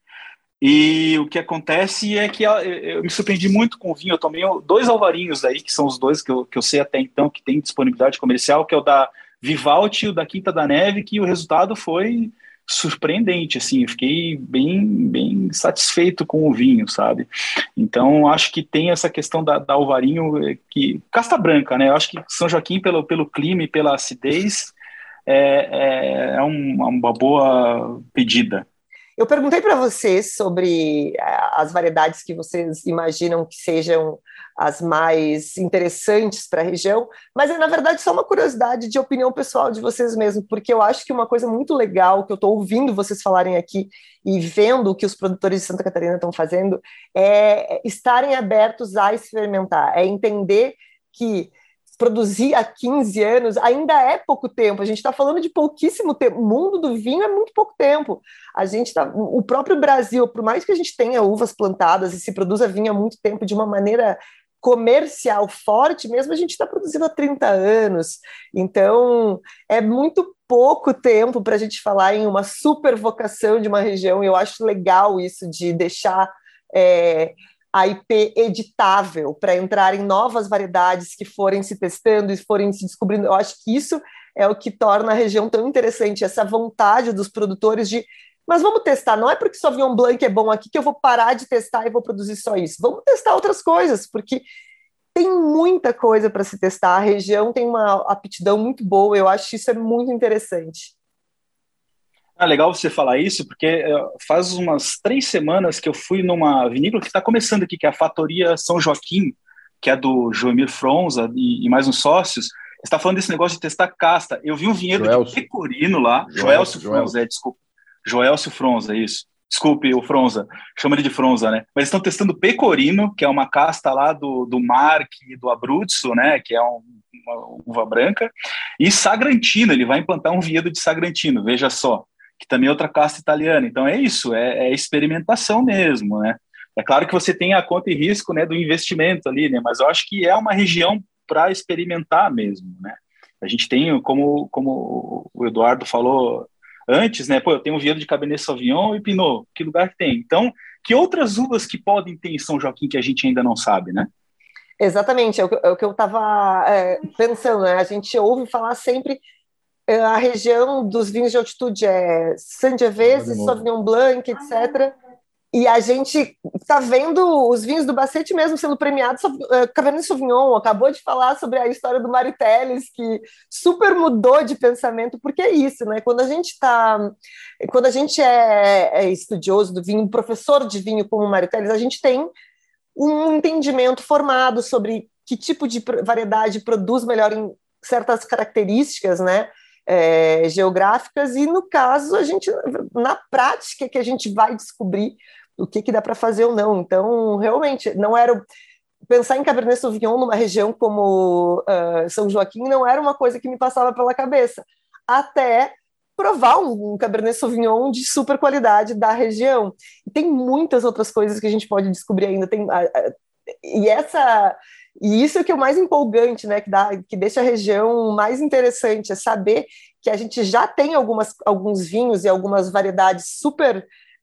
E o que acontece é que eu me surpreendi muito com o vinho. Eu tomei dois alvarinhos aí, que são os dois que eu, que eu sei até então que tem disponibilidade comercial, que é o da Vivaldi e o da Quinta da Neve, que o resultado foi surpreendente, assim, eu fiquei bem, bem satisfeito com o vinho, sabe? Então, acho que tem essa questão da, da alvarinho, que casta branca, né? Eu acho que São Joaquim, pelo, pelo clima e pela acidez, é, é, é uma, uma boa pedida. Eu perguntei para vocês sobre as variedades que vocês imaginam que sejam as mais interessantes para a região, mas é, na verdade, só uma curiosidade de opinião pessoal de vocês mesmos, porque eu acho que uma coisa muito legal que eu estou ouvindo vocês falarem aqui e vendo o que os produtores de Santa Catarina estão fazendo é estarem abertos a experimentar, é entender que produzir há quinze anos ainda é pouco tempo, a gente está falando de pouquíssimo tempo, o mundo do vinho é muito pouco tempo, a gente tá, o próprio Brasil, por mais que a gente tenha uvas plantadas e se produza vinho há muito tempo de uma maneira comercial forte mesmo, a gente está produzindo há trinta anos, então é muito pouco tempo para a gente falar em uma super vocação de uma região, e eu acho legal isso de deixar é, a I P editável para entrar em novas variedades que forem se testando e forem se descobrindo. Eu acho que isso é o que torna a região tão interessante, essa vontade dos produtores de, mas vamos testar, não é porque Sauvignon Blanc é bom aqui que eu vou parar de testar e vou produzir só isso, vamos testar outras coisas, porque tem muita coisa para se testar, a região tem uma aptidão muito boa, eu acho que isso é muito interessante. É legal você falar isso, porque faz umas três semanas que eu fui numa vinícola que está começando aqui, que é a Fatoria São Joaquim, que é do Joemir Fronza e, e mais uns sócios. Você está falando desse negócio de testar casta. Eu vi um vinhedo Joelcio. de pecorino lá. Joelcio Fronza, é, desculpa. Joelcio Fronza, isso. Desculpe, o Fronza. Chama ele de Fronza, né? Mas estão testando pecorino, que é uma casta lá do, do Marque, do Abruzzo, né? Que é um, uma uva branca. E Sagrantino, ele vai implantar um vinhedo de Sagrantino, veja só. Que também é outra casta italiana. Então é isso, é, é experimentação mesmo, né? É claro que você tem a conta e risco, né, do investimento ali, né? Mas eu acho que é uma região para experimentar mesmo, né? A gente tem, como, como o Eduardo falou antes, né? Pô, eu tenho um vinhedo de Cabernet Sauvignon e Pinot, que lugar que tem? Então, que outras uvas que podem ter em São Joaquim que a gente ainda não sabe, né? Exatamente, é o que, é o que eu estava é, pensando, né? A gente ouve falar sempre... a região dos vinhos de altitude é Sangiovese, Sauvignon Blanc, etcétera. E a gente está vendo os vinhos do Bassetti mesmo sendo premiados. Cabernet Sauvignon acabou de falar sobre a história do Mário Teles, que super mudou de pensamento, porque é isso, né? Quando a gente tá, quando a gente é, é estudioso do vinho, professor de vinho como o Mário Teles, a gente tem um entendimento formado sobre que tipo de variedade produz melhor em certas características, né? É, geográficas, e no caso a gente, na prática, que a gente vai descobrir o que, que dá para fazer ou não. Então, realmente, não era pensar em Cabernet Sauvignon numa região como uh, São Joaquim não era uma coisa que me passava pela cabeça, até provar um, um Cabernet Sauvignon de super qualidade da região. E tem muitas outras coisas que a gente pode descobrir ainda. Tem, uh, uh, e essa E isso é o que é o mais empolgante, né, que, dá, que deixa a região mais interessante, é saber que a gente já tem algumas, alguns vinhos e algumas variedades super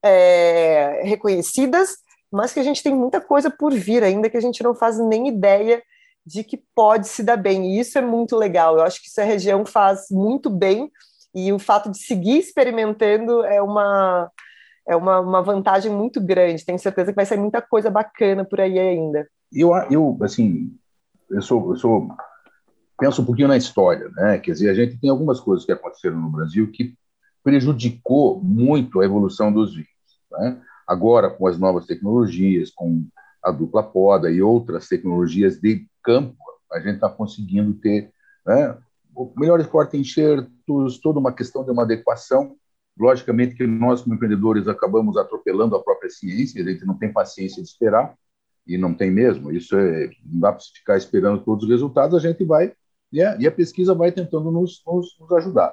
é, reconhecidas, mas que a gente tem muita coisa por vir ainda que a gente não faz nem ideia de que pode se dar bem. E isso é muito legal. Eu acho que isso a região faz muito bem, e o fato de seguir experimentando é uma, é uma, uma vantagem muito grande. Tenho certeza que vai sair muita coisa bacana por aí ainda. Eu, eu assim, eu sou, eu sou, penso um pouquinho na história, né? Quer dizer, a gente tem algumas coisas que aconteceram no Brasil que prejudicou muito a evolução dos vinhos, né? Agora, com as novas tecnologias, com a dupla poda e outras tecnologias de campo, a gente está conseguindo ter, né, melhores porta-enxertos, toda uma questão de uma adequação. Logicamente que nós, como empreendedores, acabamos atropelando a própria ciência, a gente não tem paciência de esperar, e não tem mesmo. Isso é, não dá para ficar esperando todos os resultados, a gente vai, e a, e a pesquisa vai tentando nos, nos, nos ajudar.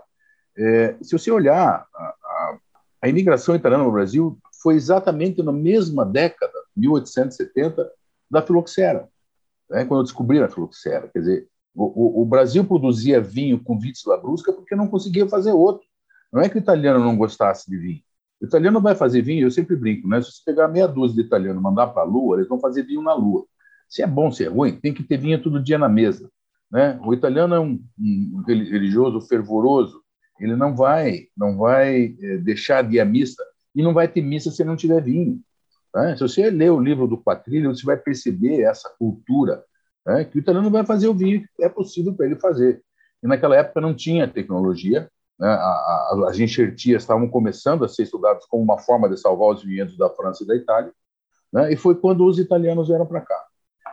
É, se você olhar, a, a, a imigração italiana no Brasil foi exatamente na mesma década, mil oitocentos e setenta, da filoxera, né, quando descobriram a filoxera. Quer dizer, o, o, o Brasil produzia vinho com vitis labrusca porque não conseguia fazer outro. Não é que o italiano não gostasse de vinho. O italiano vai fazer vinho, eu sempre brinco, né? Se você pegar meia dúzia de italiano e mandar para a Lua, eles vão fazer vinho na Lua. Se é bom, se é ruim, tem que ter vinho todo dia na mesa, né? O italiano é um, um religioso fervoroso, ele não vai, não vai é, deixar de ir à missa, e não vai ter missa se não tiver vinho, né? Se você ler o livro do Quatrilho, você vai perceber essa cultura, né? Que o italiano vai fazer o vinho que é possível para ele fazer. E naquela época não tinha tecnologia, né? A, a, as enxertias estavam começando a ser estudadas como uma forma de salvar os vinhedos da França e da Itália, né? E foi quando os italianos vieram para cá.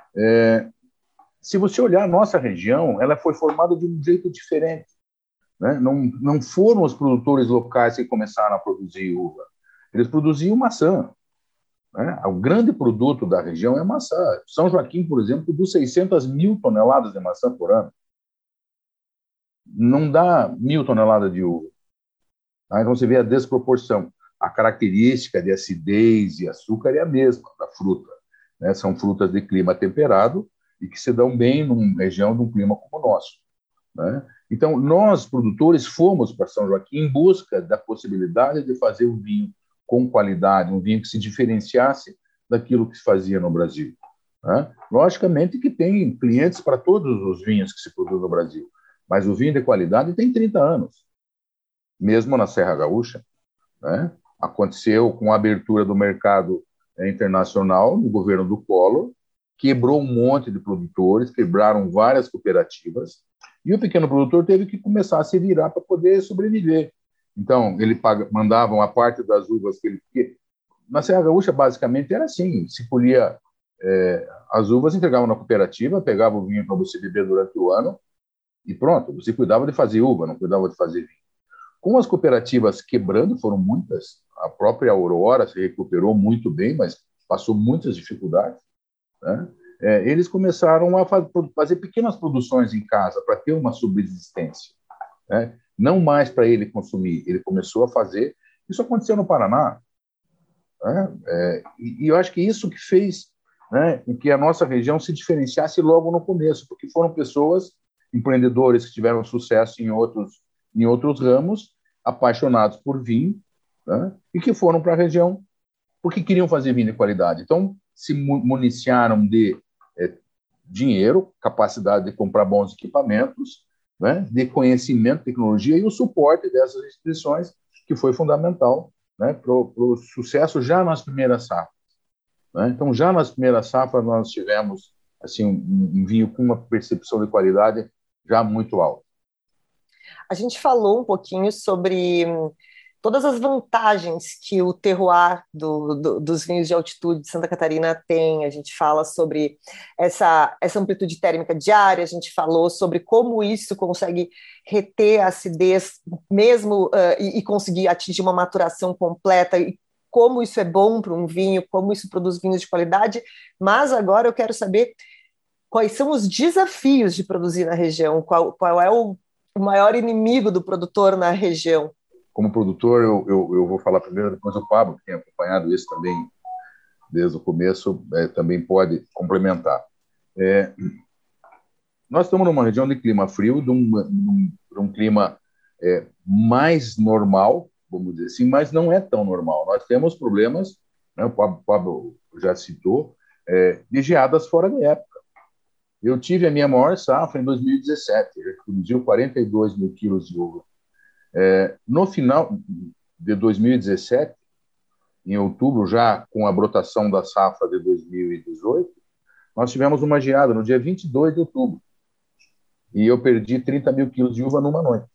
É, se você olhar a nossa região, ela foi formada de um jeito diferente, né? Não, não foram os produtores locais que começaram a produzir uva, eles produziam maçã, né? O grande produto da região é maçã. São Joaquim, por exemplo, produz seiscentas mil toneladas de maçã por ano. Não dá mil toneladas de uva. Tá? Então você vê a desproporção. A característica de acidez e açúcar é a mesma da fruta, né? São frutas de clima temperado e que se dão bem numa região de um clima como o nosso, né? Então, nós, produtores, fomos para São Joaquim em busca da possibilidade de fazer um vinho com qualidade, um vinho que se diferenciasse daquilo que se fazia no Brasil, né? Logicamente que tem clientes para todos os vinhos que se produzem no Brasil, mas o vinho de qualidade tem trinta anos, mesmo na Serra Gaúcha, né? Aconteceu com a abertura do mercado internacional no governo do Collor, quebrou um monte de produtores, quebraram várias cooperativas, e o pequeno produtor teve que começar a se virar para poder sobreviver. Então, ele paga, mandava uma parte das uvas que ele... Porque na Serra Gaúcha, basicamente, era assim, se colhia é, as uvas, entregavam na cooperativa, pegava o vinho para você beber durante o ano, e pronto, você cuidava de fazer uva, não cuidava de fazer vinho. Com as cooperativas quebrando, foram muitas, a própria Aurora se recuperou muito bem, mas passou muitas dificuldades, né? É, eles começaram a fazer pequenas produções em casa para ter uma subsistência, né? Não mais para ele consumir, ele começou a fazer. Isso aconteceu no Paraná, né? É, e, e eu acho que isso que fez, né, com que a nossa região se diferenciasse logo no começo, porque foram pessoas, empreendedores que tiveram sucesso em outros, em outros ramos, apaixonados por vinho, né, e que foram para a região porque queriam fazer vinho de qualidade. Então, se municiaram de é, dinheiro, capacidade de comprar bons equipamentos, né, de conhecimento, tecnologia e o suporte dessas instituições, que foi fundamental, né, para o sucesso já nas primeiras safras. Né? Então, já nas primeiras safras, nós tivemos assim, um, um vinho com uma percepção de qualidade já muito alta. A gente falou um pouquinho sobre todas as vantagens que o terroir do, do, dos vinhos de altitude de Santa Catarina tem. A gente fala sobre essa, essa amplitude térmica diária, a gente falou sobre como isso consegue reter a acidez mesmo uh, e, e conseguir atingir uma maturação completa, e como isso é bom para um vinho, como isso produz vinhos de qualidade. Mas agora eu quero saber quais são os desafios de produzir na região, qual, qual é o, o maior inimigo do produtor na região. Como produtor, eu, eu, eu vou falar primeiro, depois o Pablo, que tem acompanhado isso também desde o começo, é, também pode complementar. É, nós estamos numa região de clima frio, de um, de um, de um clima é, mais normal, vamos dizer assim, mas não é tão normal. Nós temos problemas, né, o Pablo, Pablo já citou, é, de geadas fora de época. Eu tive a minha maior safra em dois mil e dezessete, eu produziu quarenta e dois mil quilos de uva. É, no final de dois mil e dezessete, em outubro, já com a brotação da safra de dois mil e dezoito, nós tivemos uma geada no dia vinte e dois de outubro. E eu perdi trinta mil quilos de uva numa noite.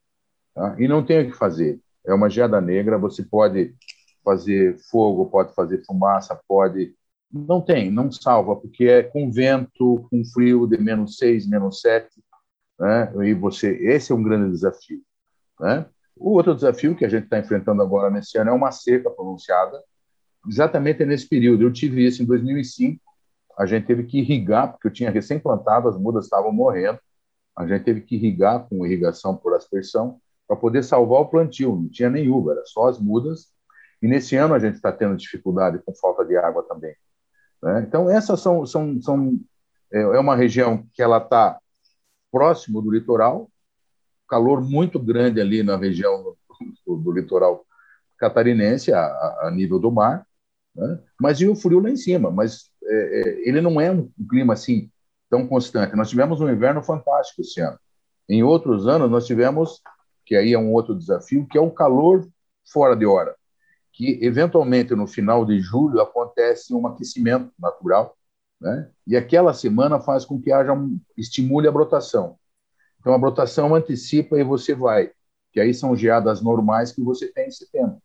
Tá? E não tem o que fazer. É uma geada negra, você pode fazer fogo, pode fazer fumaça, pode... Não tem, não salva, porque é com vento, com frio de menos seis, menos sete, né? E você... Esse é um grande desafio. Né? O outro desafio que a gente está enfrentando agora nesse ano é uma seca pronunciada, exatamente nesse período. Eu tive isso em dois mil e cinco, a gente teve que irrigar, porque eu tinha recém-plantado, as mudas estavam morrendo, a gente teve que irrigar com irrigação por aspersão para poder salvar o plantio, não tinha nem uva, era só as mudas, e nesse ano a gente está tendo dificuldade com falta de água também. Né? Então, essas são, são, são é uma região que ela está próximo do litoral, calor muito grande ali na região do, do litoral catarinense, a, a nível do mar, né? Mas e o frio lá em cima, mas é, é, ele não é um clima assim tão constante. Nós tivemos um inverno fantástico esse ano. Em outros anos nós tivemos, que aí é um outro desafio, que é o calor fora de hora, que eventualmente no final de julho acontece um aquecimento natural, né? E aquela semana faz com que haja um, estimule a brotação. Então, a brotação antecipa e você vai, que aí são geadas normais que você tem em setembro.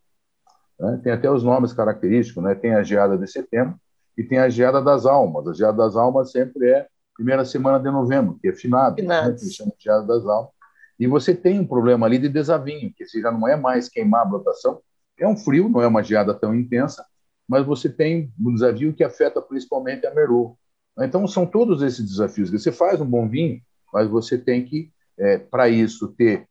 Né? Tem até os nomes característicos, né? Tem a geada de setembro e tem a geada das almas. A geada das almas sempre é primeira semana de novembro, que é finado, né? Que chama de geada das almas. E você tem um problema ali de desavinho, que se já não é mais queimar a brotação, é um frio, não é uma geada tão intensa, mas você tem um desafio que afeta principalmente a Merlot. Então, são todos esses desafios. Você faz um bom vinho, mas você tem que, é, para isso, ter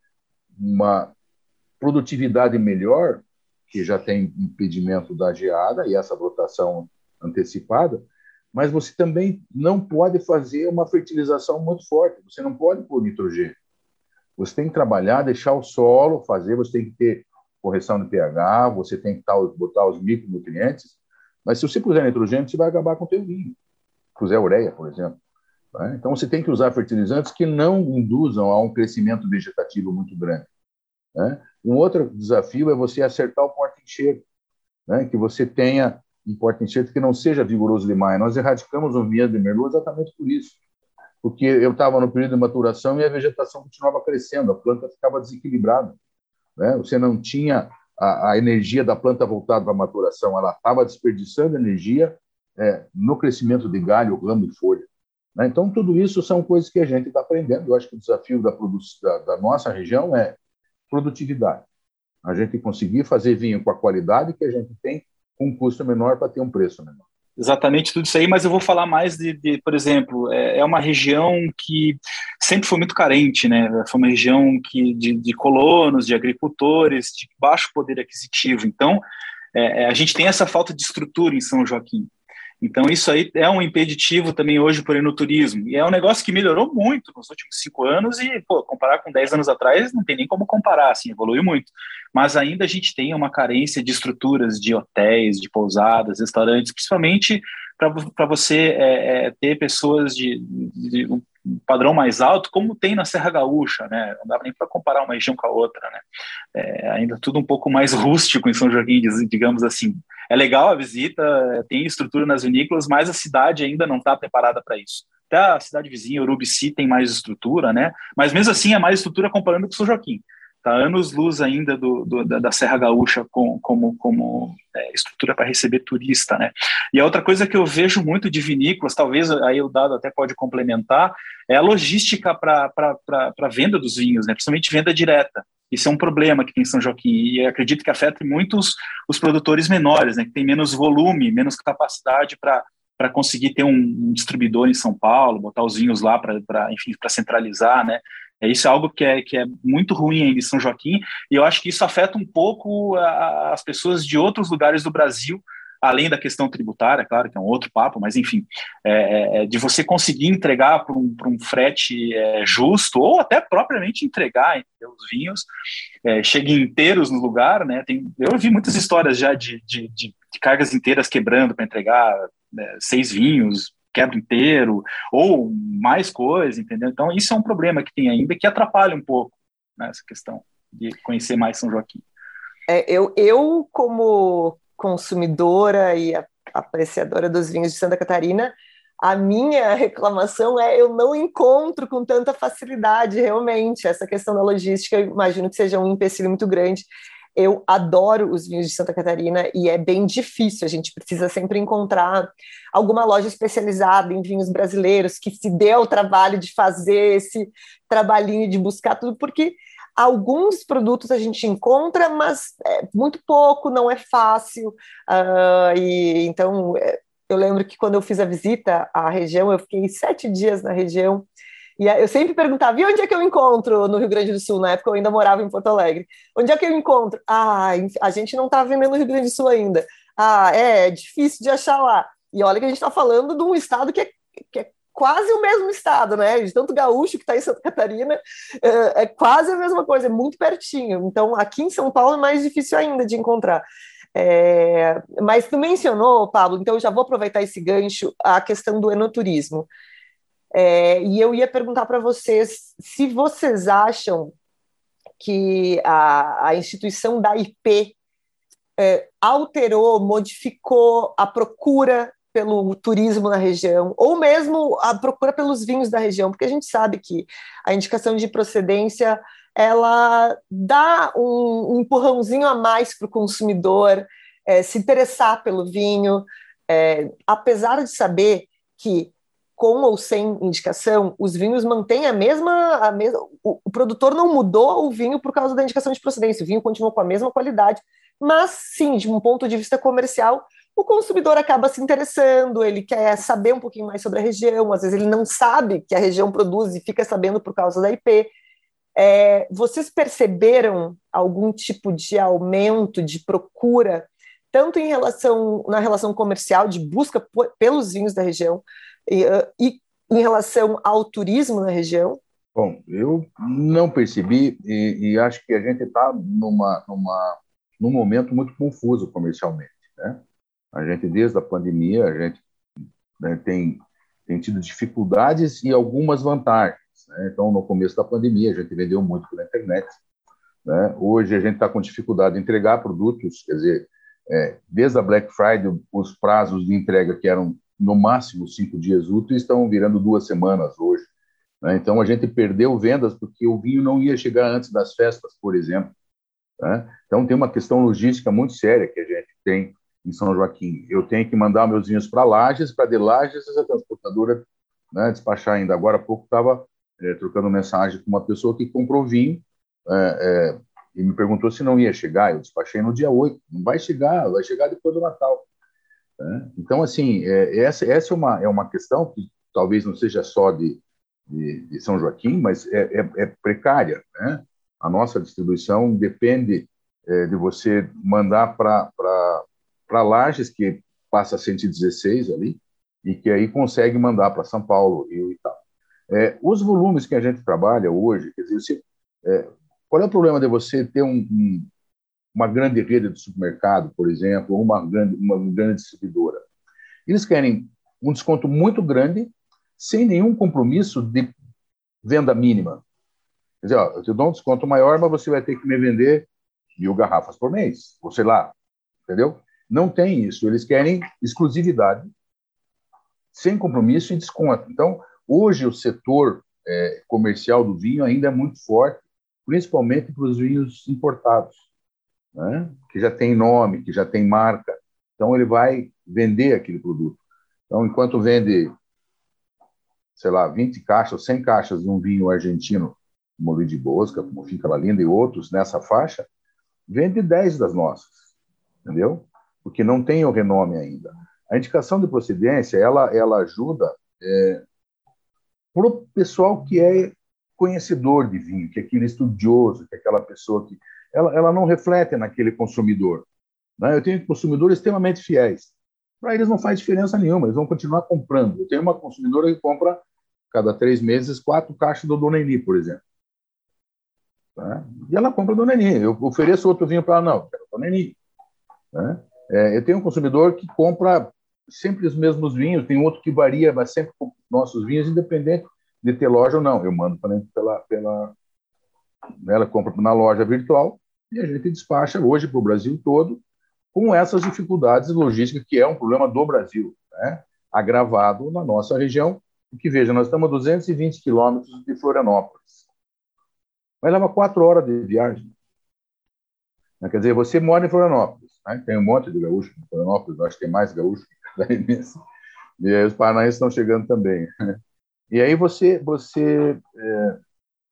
uma produtividade melhor, que já tem impedimento da geada e essa brotação antecipada, mas você também não pode fazer uma fertilização muito forte, você não pode pôr nitrogênio. Você tem que trabalhar, deixar o solo fazer, você tem que ter correção de pH, você tem que botar os micronutrientes, mas se você puser nitrogênio, você vai acabar com o teu vinho. Se puser ureia, por exemplo. Né? Então, você tem que usar fertilizantes que não induzam a um crescimento vegetativo muito grande. Né? Um outro desafio é você acertar o porta-enxerto, né? Que você tenha um porta-enxerto que não seja vigoroso demais. Nós erradicamos o vinhedo de Merlot exatamente por isso, porque eu estava no período de maturação e a vegetação continuava crescendo, a planta ficava desequilibrada. Né? Você não tinha a, a energia da planta voltada para a maturação, ela estava desperdiçando energia é, no crescimento de galho, ramo e folha. Né? Então, tudo isso são coisas que a gente está aprendendo. Eu acho que o desafio da, da, da nossa região é produtividade. A gente conseguir fazer vinho com a qualidade que a gente tem, com um custo menor para ter um preço menor. Exatamente tudo isso aí, mas eu vou falar mais de, de por exemplo, é, é uma região que sempre foi muito carente, né? Foi uma região que, de, de colonos, de agricultores, de baixo poder aquisitivo. Então, é, a gente tem essa falta de estrutura em São Joaquim. Então, isso aí é um impeditivo também hoje por enoturismo. E é um negócio que melhorou muito nos últimos cinco anos e, pô, comparar com dez anos atrás, não tem nem como comparar, assim, evoluiu muito. Mas ainda a gente tem uma carência de estruturas, de hotéis, de pousadas, restaurantes, principalmente para você é, é, ter pessoas de, de, um padrão mais alto, como tem na Serra Gaúcha, né? Não dá nem para comparar uma região com a outra, né? É, ainda tudo um pouco mais rústico em São Joaquim, digamos assim. É legal a visita, tem estrutura nas vinícolas, mas a cidade ainda não está preparada para isso. Até a cidade vizinha, Urubici, tem mais estrutura, né? Mas mesmo assim é mais estrutura comparando com São Joaquim. Está anos-luz ainda do, do, da, da Serra Gaúcha com, como, como é, estrutura para receber turista, né? E a outra coisa que eu vejo muito de vinícolas, talvez aí o Dado até pode complementar, é a logística para a venda dos vinhos, né? Principalmente venda direta. Isso é um problema que tem em São Joaquim e acredito que afeta muito os, os produtores menores, né? Que tem menos volume, menos capacidade para para conseguir ter um, um distribuidor em São Paulo, botar os vinhos lá para, enfim, para centralizar, né? É, isso é algo que é, que é muito ruim em São Joaquim, e eu acho que isso afeta um pouco a, as pessoas de outros lugares do Brasil, além da questão tributária, claro, que é um outro papo, mas enfim, é, é, de você conseguir entregar para um, um frete é, justo, ou até propriamente entregar entendeu, os vinhos, é, cheguem inteiros no lugar, né? Tem, eu vi muitas histórias já de, de, de, de cargas inteiras quebrando para entregar né, seis vinhos, quebra inteiro, ou mais coisa, entendeu? Então, isso é um problema que tem ainda, que atrapalha um pouco né, essa questão de conhecer mais São Joaquim. É, eu, eu, como consumidora e apreciadora dos vinhos de Santa Catarina, a minha reclamação é eu não encontro com tanta facilidade, realmente, essa questão da logística, eu imagino que seja um empecilho muito grande. Eu adoro os vinhos de Santa Catarina e é bem difícil, a gente precisa sempre encontrar alguma loja especializada em vinhos brasileiros que se dê o trabalho de fazer esse trabalhinho de buscar tudo, porque alguns produtos a gente encontra, mas é muito pouco, não é fácil, uh, e então eu lembro que quando eu fiz a visita à região, eu fiquei sete dias na região, e eu sempre perguntava, e onde é que eu encontro no Rio Grande do Sul? Na época eu ainda morava em Porto Alegre. Onde é que eu encontro? Ah, a gente não está vendendo no Rio Grande do Sul ainda. Ah, é, é difícil de achar lá. E olha que a gente está falando de um estado que é, que é quase o mesmo estado, né? De tanto gaúcho que está em Santa Catarina, é, é quase a mesma coisa, é muito pertinho. Então, aqui em São Paulo é mais difícil ainda de encontrar. É, mas tu mencionou, Pablo, então eu já vou aproveitar esse gancho, a questão do enoturismo. É, e eu ia perguntar para vocês se vocês acham que a, a instituição da I P é, alterou, modificou a procura pelo turismo na região, ou mesmo a procura pelos vinhos da região, porque a gente sabe que a indicação de procedência ela dá um, um empurrãozinho a mais para o consumidor é, se interessar pelo vinho, é, apesar de saber que com ou sem indicação, os vinhos mantêm a mesma, a mesma o, o produtor não mudou o vinho por causa da indicação de procedência, o vinho continuou com a mesma qualidade, mas sim, de um ponto de vista comercial, o consumidor acaba se interessando, ele quer saber um pouquinho mais sobre a região, às vezes ele não sabe que a região produz e fica sabendo por causa da I P. É, vocês perceberam algum tipo de aumento de procura, tanto em relação, na relação comercial, de busca por, pelos vinhos da região, E, e em relação ao turismo na região? Bom, eu não percebi e, e acho que a gente está numa, numa, num momento muito confuso comercialmente, né? A gente, desde a pandemia, a gente né, tem, tem tido dificuldades e algumas vantagens, né? Então, no começo da pandemia, a gente vendeu muito pela internet, né? Hoje, a gente está com dificuldade de entregar produtos, quer dizer, é, desde a Black Friday, os prazos de entrega que eram no máximo cinco dias úteis, estão virando duas semanas hoje. Né? Então, a gente perdeu vendas porque o vinho não ia chegar antes das festas, por exemplo. Né? Então, tem uma questão logística muito séria que a gente tem em São Joaquim. Eu tenho que mandar meus vinhos para Lages, para de Lages, essa transportadora né, despachar ainda. Agora há pouco estava é, trocando mensagem com uma pessoa que comprou vinho é, é, e me perguntou se não ia chegar. Eu despachei no dia oito. Não vai chegar, vai chegar depois do Natal. Então, assim, é, essa, essa é, uma, é uma questão que talvez não seja só de, de, de São Joaquim, mas é, é, é precária, né? A nossa distribuição depende é, de você mandar para Lages, que passa cento e dezesseis ali, e que aí consegue mandar para São Paulo, Rio e tal. É, os volumes que a gente trabalha hoje, quer dizer, você, é, qual é o problema de você ter um, um uma grande rede de supermercado, por exemplo, ou uma grande, uma grande distribuidora? Eles querem um desconto muito grande sem nenhum compromisso de venda mínima. Quer dizer, ó, eu te dou um desconto maior, mas você vai ter que me vender mil garrafas por mês, ou sei lá, entendeu? Não tem isso. Eles querem exclusividade, sem compromisso e desconto. Então, hoje o setor é, comercial do vinho ainda é muito forte, principalmente para os vinhos importados, né? Que já tem nome, que já tem marca. Então, ele vai vender aquele produto. Então, enquanto vende, sei lá, vinte caixas, cem caixas de um vinho argentino, como Luiz de Bosca, como Finca La Linda e outros nessa faixa, vende dez das nossas, entendeu? Porque não tem o renome ainda. A indicação de procedência, ela, ela ajuda é, para o pessoal que é conhecedor de vinho, que é aquele estudioso, que é aquela pessoa que... Ela, ela não reflete naquele consumidor, né? Eu tenho consumidores extremamente fiéis. Para eles não faz diferença nenhuma, eles vão continuar comprando. Eu tenho uma consumidora que compra, cada três meses, quatro caixas do Dona Eni, por exemplo. Né? E ela compra do Dona Eni. Eu ofereço outro vinho para ela, não, quero Dona Eni. Né? É, eu tenho um consumidor que compra sempre os mesmos vinhos, tem outro que varia, mas sempre com nossos vinhos, independente de ter loja ou não. Eu mando pela, pela... Ela compra na loja virtual e a gente despacha hoje para o Brasil todo com essas dificuldades logísticas, que é um problema do Brasil, né? Agravado na nossa região, porque, veja, nós estamos a duzentos e vinte quilômetros de Florianópolis. Mas leva quatro horas de viagem. Quer dizer, você mora em Florianópolis, né? Tem um monte de gaúcho em Florianópolis, acho que tem mais gaúcho que catarinense. E aí os paranaenses estão chegando também. E aí você, você é,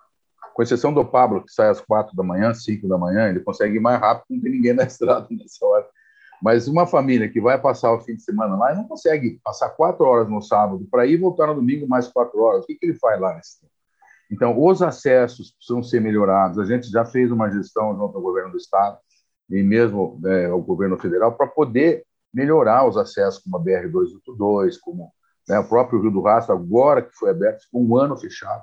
com exceção do Pablo, que sai às quatro da manhã, cinco da manhã, ele consegue ir mais rápido, não tem ninguém na estrada nessa hora. Mas uma família que vai passar o fim de semana lá, não consegue passar quatro horas no sábado para ir e voltar no domingo mais quatro horas. O que, que ele faz lá nesse tempo? Então, os acessos precisam ser melhorados. A gente já fez uma gestão junto ao governo do Estado e mesmo é, ao governo federal para poder melhorar os acessos, como a B R duzentos e oitenta e dois, como, né, o próprio Rio do Rastro, agora que foi aberto, ficou um ano fechado.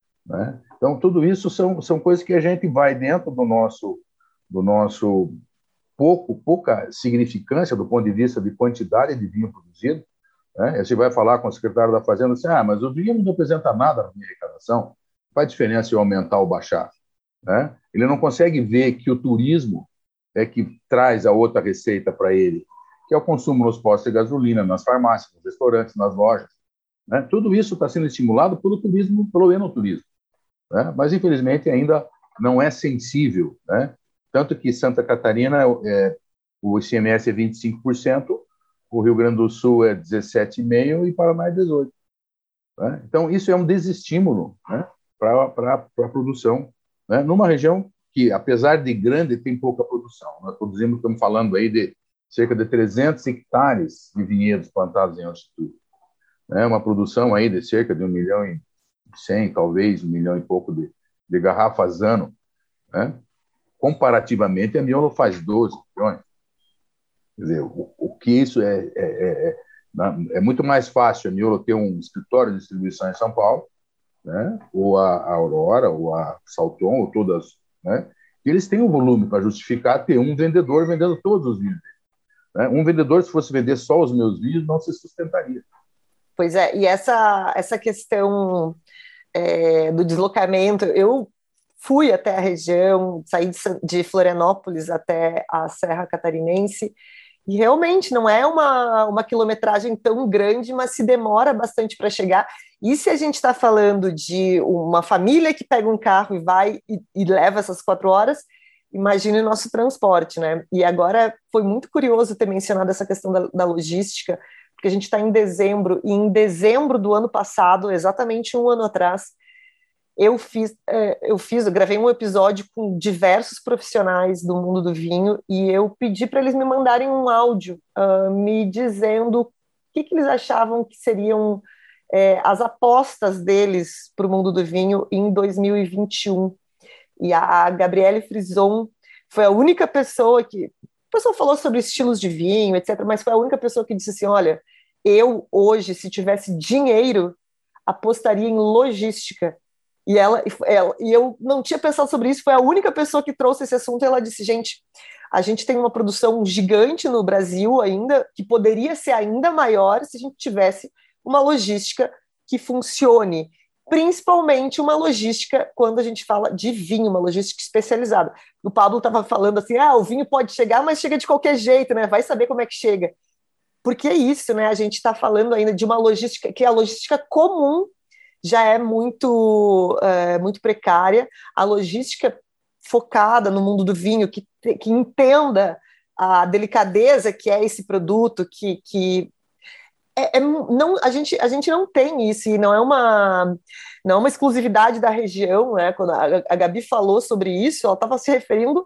Né? Então, tudo isso são, são coisas que a gente vai dentro do nosso, do nosso pouco, pouca significância do ponto de vista de quantidade de vinho produzido. Né? Você vai falar com o secretário da Fazenda assim, ah, mas o vinho não representa nada na minha arrecadação. Faz diferença eu aumentar ou baixar. Né? Ele não consegue ver que o turismo é que traz a outra receita para ele, que é o consumo nos postos de gasolina, nas farmácias, nos restaurantes, nas lojas. Né? Tudo isso está sendo estimulado pelo turismo, pelo enoturismo. Né? Mas, infelizmente, ainda não é sensível. Né? Tanto que Santa Catarina, é, o I C M S é vinte e cinco por cento, o Rio Grande do Sul é dezessete vírgula cinco por cento e Paraná é dezoito por cento. Né? Então, isso é um desestímulo, né, para a produção, né, numa região que, apesar de grande, tem pouca produção. Nós produzimos, estamos falando aí de cerca de trezentos hectares de vinhedos plantados em altitude. É uma produção aí de cerca de um milhão e cem, talvez um milhão e pouco de, de garrafas ano. Né? Comparativamente, a Miolo faz doze milhões. Quer dizer, o, o que isso é, é, é, é, é muito mais fácil a Miolo ter um escritório de distribuição em São Paulo, né? Ou a, a Aurora, ou a Salton, ou todas, né? E eles têm um volume para justificar ter um vendedor vendendo todos os vinhos. Né? Um vendedor, se fosse vender só os meus vinhos, não se sustentaria. Pois é, e essa, essa questão é, do deslocamento, eu fui até a região, saí de, de Florianópolis até a Serra Catarinense, e realmente não é uma, uma quilometragem tão grande, mas se demora bastante para chegar. E se a gente está falando de uma família que pega um carro e vai e, e leva essas quatro horas, imagine o nosso transporte, né? E agora foi muito curioso ter mencionado essa questão da, da logística, porque a gente está em dezembro, e em dezembro do ano passado, exatamente um ano atrás, eu fiz, eu fiz, eu gravei um episódio com diversos profissionais do mundo do vinho e eu pedi para eles me mandarem um áudio uh, me dizendo o que, que eles achavam que seriam é, as apostas deles para o mundo do vinho em dois mil e vinte e um. E a Gabriele Frison foi a única pessoa que... A pessoa falou sobre estilos de vinho, etcétera, mas foi a única pessoa que disse assim, olha, eu hoje, se tivesse dinheiro, apostaria em logística. E, ela, ela, e eu não tinha pensado sobre isso, foi a única pessoa que trouxe esse assunto, e ela disse, gente, a gente tem uma produção gigante no Brasil ainda, que poderia ser ainda maior se a gente tivesse uma logística que funcione, principalmente uma logística, quando a gente fala de vinho, uma logística especializada. O Pablo estava falando assim, ah, o vinho pode chegar, mas chega de qualquer jeito, né? Vai saber como é que chega. Porque é isso, né? A gente está falando ainda de uma logística, que a logística comum já é muito, é, muito precária. A logística focada no mundo do vinho, que, que entenda a delicadeza que é esse produto, que... que É, é, não, a, gente, a gente não tem isso, e não é uma, não é uma exclusividade da região, né? Quando a, a Gabi falou sobre isso, ela estava se referindo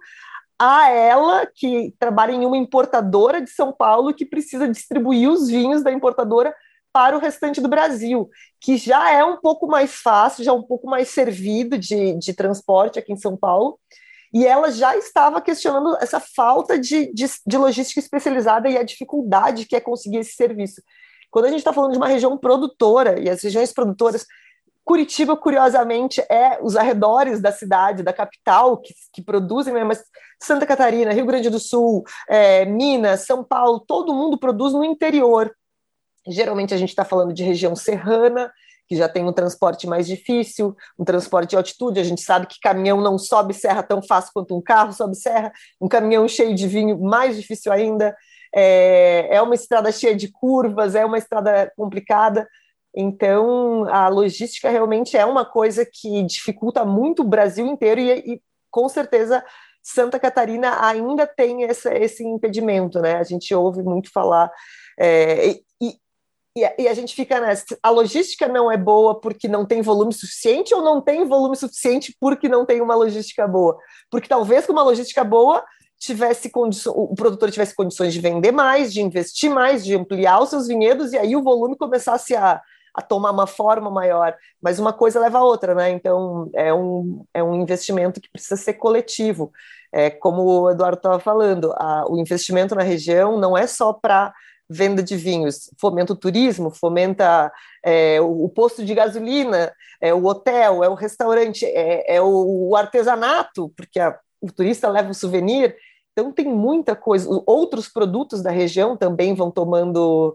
a ela, que trabalha em uma importadora de São Paulo, que precisa distribuir os vinhos da importadora para o restante do Brasil, que já é um pouco mais fácil, já é um pouco mais servido de, de transporte aqui em São Paulo, e ela já estava questionando essa falta de, de, de logística especializada e a dificuldade que é conseguir esse serviço. Quando a gente está falando de uma região produtora, e as regiões produtoras, Curitiba, curiosamente, é os arredores da cidade, da capital, que, que produzem, né? Mas Santa Catarina, Rio Grande do Sul, é, Minas, São Paulo, todo mundo produz no interior. Geralmente a gente está falando de região serrana, que já tem um transporte mais difícil, um transporte de altitude. A gente sabe que caminhão não sobe serra tão fácil quanto um carro sobe serra, um caminhão cheio de vinho mais difícil ainda. É, é uma estrada cheia de curvas, é uma estrada complicada. Então, a logística realmente é uma coisa que dificulta muito o Brasil inteiro e, e com certeza, Santa Catarina ainda tem essa, esse impedimento, né? A gente ouve muito falar, é, e, e, e a gente fica nessa, a logística não é boa porque não tem volume suficiente ou não tem volume suficiente porque não tem uma logística boa? Porque talvez com uma logística boa tivesse condições, o produtor tivesse condições de vender mais, de investir mais, de ampliar os seus vinhedos, e aí o volume começasse a a tomar uma forma maior, mas uma coisa leva a outra, né? Então é um, é um investimento que precisa ser coletivo. É, como o Eduardo estava falando, a, o investimento na região não é só para venda de vinhos, fomenta o turismo, fomenta é, o, o posto de gasolina, é o hotel, é o restaurante, é, é o, o artesanato, porque a, o turista leva o souvenir. Então tem muita coisa, outros produtos da região também vão tomando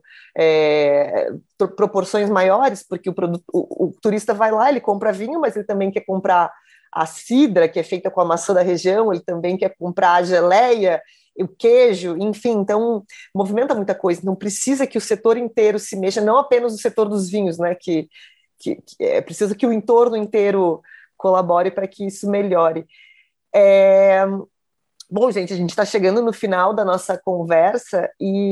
é, proporções maiores, porque o, produto, o, o turista vai lá, ele compra vinho, mas ele também quer comprar a cidra, que é feita com a maçã da região, ele também quer comprar a geleia, o queijo, enfim, então movimenta muita coisa, não precisa que o setor inteiro se mexa, não apenas o setor dos vinhos, né, que, que, que é preciso que o entorno inteiro colabore para que isso melhore. É... Bom, gente, a gente está chegando no final da nossa conversa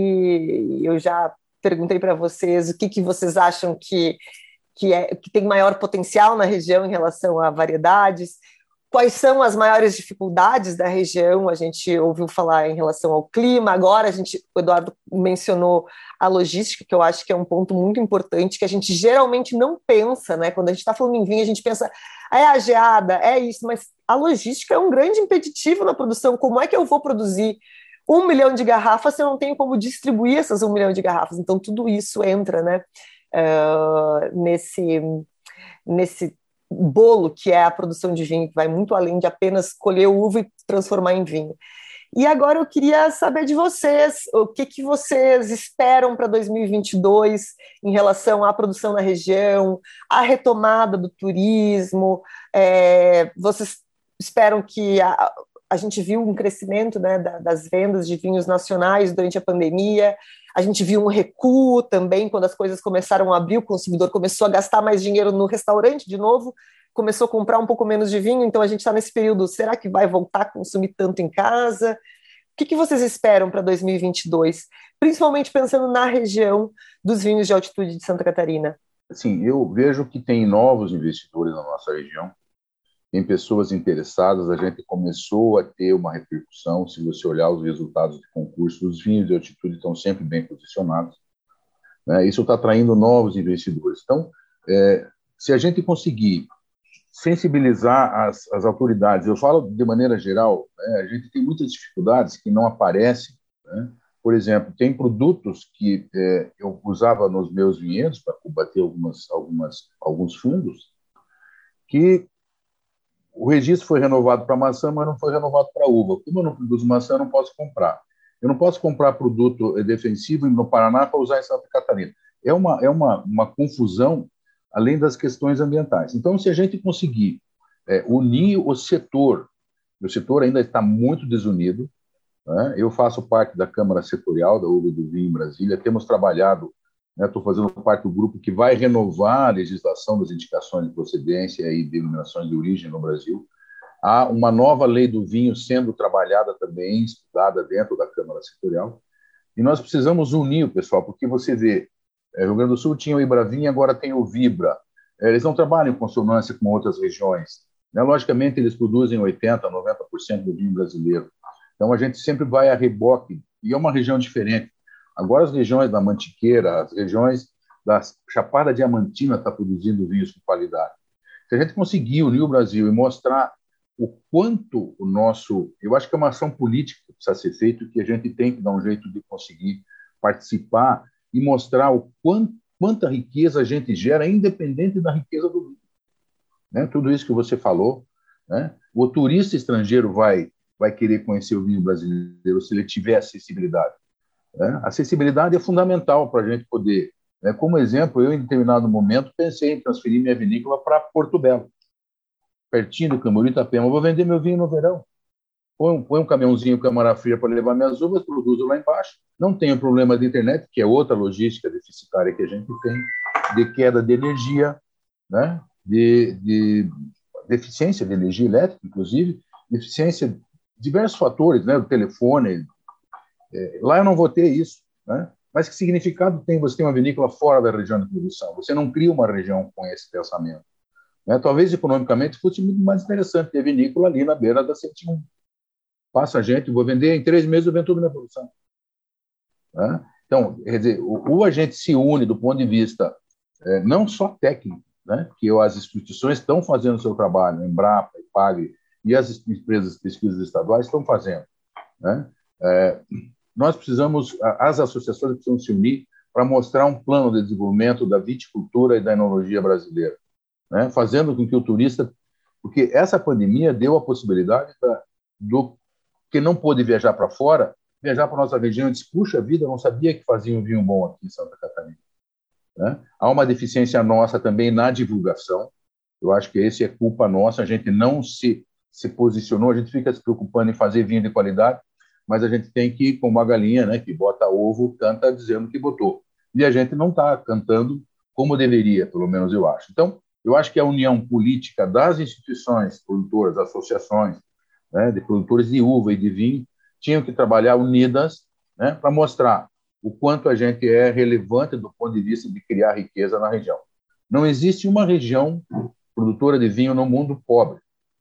e eu já perguntei para vocês o que, que vocês acham que, que, é, que tem maior potencial na região em relação a variedades, quais são as maiores dificuldades da região. A gente ouviu falar em relação ao clima, agora a gente, o Eduardo mencionou a logística, que eu acho que é um ponto muito importante, que a gente geralmente não pensa, né? Quando a gente está falando em vinho, a gente pensa, é a geada, é isso, mas a logística é um grande impeditivo na produção. Como é que eu vou produzir um milhão de garrafas se eu não tenho como distribuir essas um milhão de garrafas? Então, tudo isso entra, né, uh, nesse, nesse bolo que é a produção de vinho, que vai muito além de apenas colher uva e transformar em vinho. E agora eu queria saber de vocês, o que, que vocês esperam para dois mil e vinte e dois em relação à produção na região, à retomada do turismo. É, vocês esperam que a, a gente viu um crescimento, né, da, das vendas de vinhos nacionais durante a pandemia, a gente viu um recuo também quando as coisas começaram a abrir, o consumidor começou a gastar mais dinheiro no restaurante de novo, começou a comprar um pouco menos de vinho, então a gente está nesse período, será que vai voltar a consumir tanto em casa? O que, que vocês esperam para dois mil e vinte e dois, principalmente pensando na região dos vinhos de altitude de Santa Catarina? Sim, eu vejo que tem novos investidores na nossa região, tem pessoas interessadas, a gente começou a ter uma repercussão, se você olhar os resultados de concurso, os vinhos de altitude estão sempre bem posicionados, né? Isso está atraindo novos investidores. Então, é, se a gente conseguir sensibilizar as, as autoridades, eu falo de maneira geral, né, a gente tem muitas dificuldades que não aparecem, né? Por exemplo, tem produtos que é, eu usava nos meus vinhedos para combater algumas, algumas, alguns fungos, que o registro foi renovado para maçã, mas não foi renovado para uva. Como eu não produzo maçã, eu não posso comprar. Eu não posso comprar produto defensivo no Paraná para usar em Santa Catarina. É uma, é uma, uma confusão além das questões ambientais. Então, se a gente conseguir é, unir o setor, o setor ainda está muito desunido, né? Eu faço parte da Câmara Setorial da Uva e do Vinho em Brasília, temos trabalhado, estou né, fazendo parte do grupo que vai renovar a legislação das indicações de procedência e denominações de origem no Brasil. Há uma nova lei do vinho sendo trabalhada também, estudada dentro da Câmara Setorial, e nós precisamos unir o pessoal, porque você vê, é, Rio Grande do Sul tinha o Ibravinho, agora tem o Vibra. É, eles não trabalham em consonância com outras regiões. Né? Logicamente, eles produzem oitenta por cento, noventa por cento do vinho brasileiro. Então, a gente sempre vai a reboque, e é uma região diferente. Agora, as regiões da Mantiqueira, as regiões da Chapada Diamantina estão produzindo vinhos com qualidade. Se a gente conseguir unir o Brasil e mostrar o quanto o nosso... Eu acho que é uma ação política que precisa ser feita, que a gente tem que dar um jeito de conseguir participar e mostrar o quanto, quanta riqueza a gente gera, independente da riqueza do vinho. Né? Tudo isso que você falou, né? O turista estrangeiro vai, vai querer conhecer o vinho brasileiro se ele tiver acessibilidade. Né? A acessibilidade é fundamental para a gente poder... Né? Como exemplo, eu, em determinado momento, pensei em transferir minha vinícola para Porto Belo, pertinho do Camboriú, Itapema. Eu vou vender meu vinho no verão. Põe um, põe um caminhãozinho câmara fria para levar minhas uvas, produzo lá embaixo. Não tenho problema de internet, que é outra logística deficitária que a gente tem, de queda de energia, né? de, de deficiência de energia elétrica, inclusive, deficiência de diversos fatores, né? O telefone. É, lá eu não vou ter isso. Né? Mas que significado tem você ter uma vinícola fora da região de produção? Você não cria uma região com esse pensamento. Né? Talvez economicamente fosse muito mais interessante ter vinícola ali na beira da cento e um. Passa a gente, vou vender em três meses, eu vendo tudo na produção. Né? Então, quer dizer, ou a gente se une do ponto de vista é, não só técnico, né? Que as instituições estão fazendo o seu trabalho, a Embrapa, a IPAGRE e as empresas de pesquisas estaduais estão fazendo. Né? É, nós precisamos, as associações precisam se unir para mostrar um plano de desenvolvimento da viticultura e da enologia brasileira. Né, fazendo com que o turista... Porque essa pandemia deu a possibilidade da, do que não pôde viajar para fora, viajar para a nossa região e disse, puxa vida, eu não sabia que fazia um vinho bom aqui em Santa Catarina. Né? Há uma deficiência nossa também na divulgação. Eu acho que esse é culpa nossa, a gente não se, se posicionou, a gente fica se preocupando em fazer vinho de qualidade, mas a gente tem que ir como a galinha, né, que bota ovo, canta dizendo que botou. E a gente não está cantando como deveria, pelo menos eu acho. Então, eu acho que a união política das instituições produtoras, associações, né, de produtores de uva e de vinho, tinham que trabalhar unidas, né, para mostrar o quanto a gente é relevante do ponto de vista de criar riqueza na região. Não existe uma região produtora de vinho no mundo pobre.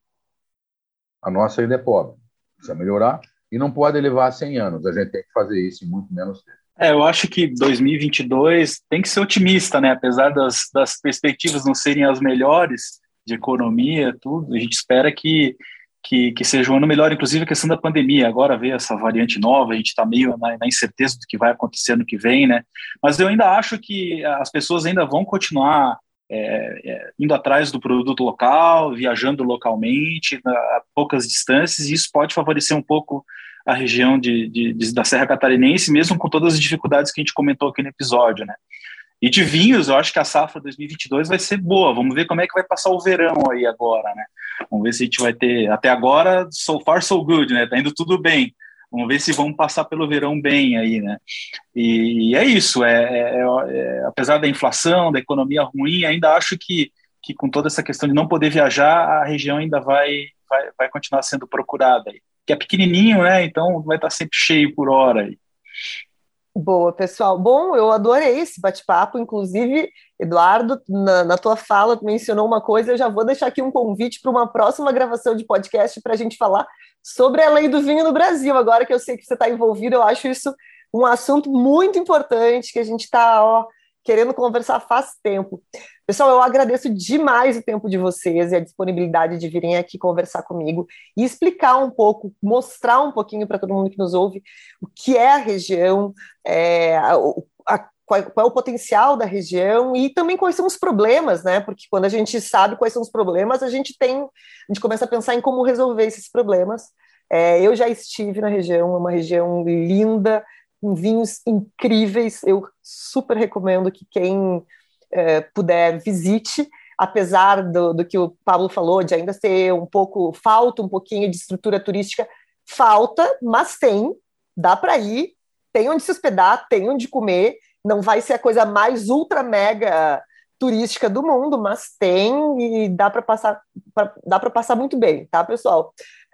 A nossa ainda é pobre. Precisa melhorar e não pode levar cem anos. A gente tem que fazer isso em muito menos tempo. É, eu acho que dois mil e vinte e dois tem que ser otimista, né? Apesar das, das perspectivas não serem as melhores de economia, tudo, a gente espera que, que, que seja um ano melhor, inclusive a questão da pandemia. Agora veio essa variante nova, a gente está meio na, na incerteza do que vai acontecer no que vem, né? Mas eu ainda acho que as pessoas ainda vão continuar é, é, indo atrás do produto local, viajando localmente, a poucas distâncias, e isso pode favorecer um pouco a região de, de, de, da Serra Catarinense, mesmo com todas as dificuldades que a gente comentou aqui no episódio, né? E de vinhos, eu acho que a safra dois mil e vinte e dois vai ser boa. Vamos ver como é que vai passar o verão aí agora, né? Vamos ver se a gente vai ter... Até agora, so far, so good, né? Tá indo tudo bem. Vamos ver se vamos passar pelo verão bem aí, né? E, e é isso. É, é, é, apesar da inflação, da economia ruim, ainda acho que, que com toda essa questão de não poder viajar, a região ainda vai, vai, vai continuar sendo procurada aí. Que é pequenininho, né? Então vai estar sempre cheio por hora aí. Boa, pessoal. Bom, eu adorei esse bate-papo. Inclusive, Eduardo, na, na tua fala, tu mencionou uma coisa, eu já vou deixar aqui um convite para uma próxima gravação de podcast para a gente falar sobre a lei do vinho no Brasil. Agora que eu sei que você está envolvido, eu acho isso um assunto muito importante que a gente está querendo conversar faz tempo. Pessoal, eu agradeço demais o tempo de vocês e a disponibilidade de virem aqui conversar comigo e explicar um pouco, mostrar um pouquinho para todo mundo que nos ouve o que é a região, é, a, a, qual, qual é o potencial da região e também quais são os problemas, né? Porque quando a gente sabe quais são os problemas, a gente tem, a gente começa a pensar em como resolver esses problemas. É, eu já estive na região, é uma região linda, com vinhos incríveis. Eu super recomendo que quem é, puder, visite, apesar do, do que o Pablo falou, de ainda ser um pouco, falta um pouquinho de estrutura turística, falta, mas tem, dá para ir, tem onde se hospedar, tem onde comer, não vai ser a coisa mais ultra mega turística do mundo, mas tem e dá para passar, pra, dá para passar muito bem, tá, pessoal?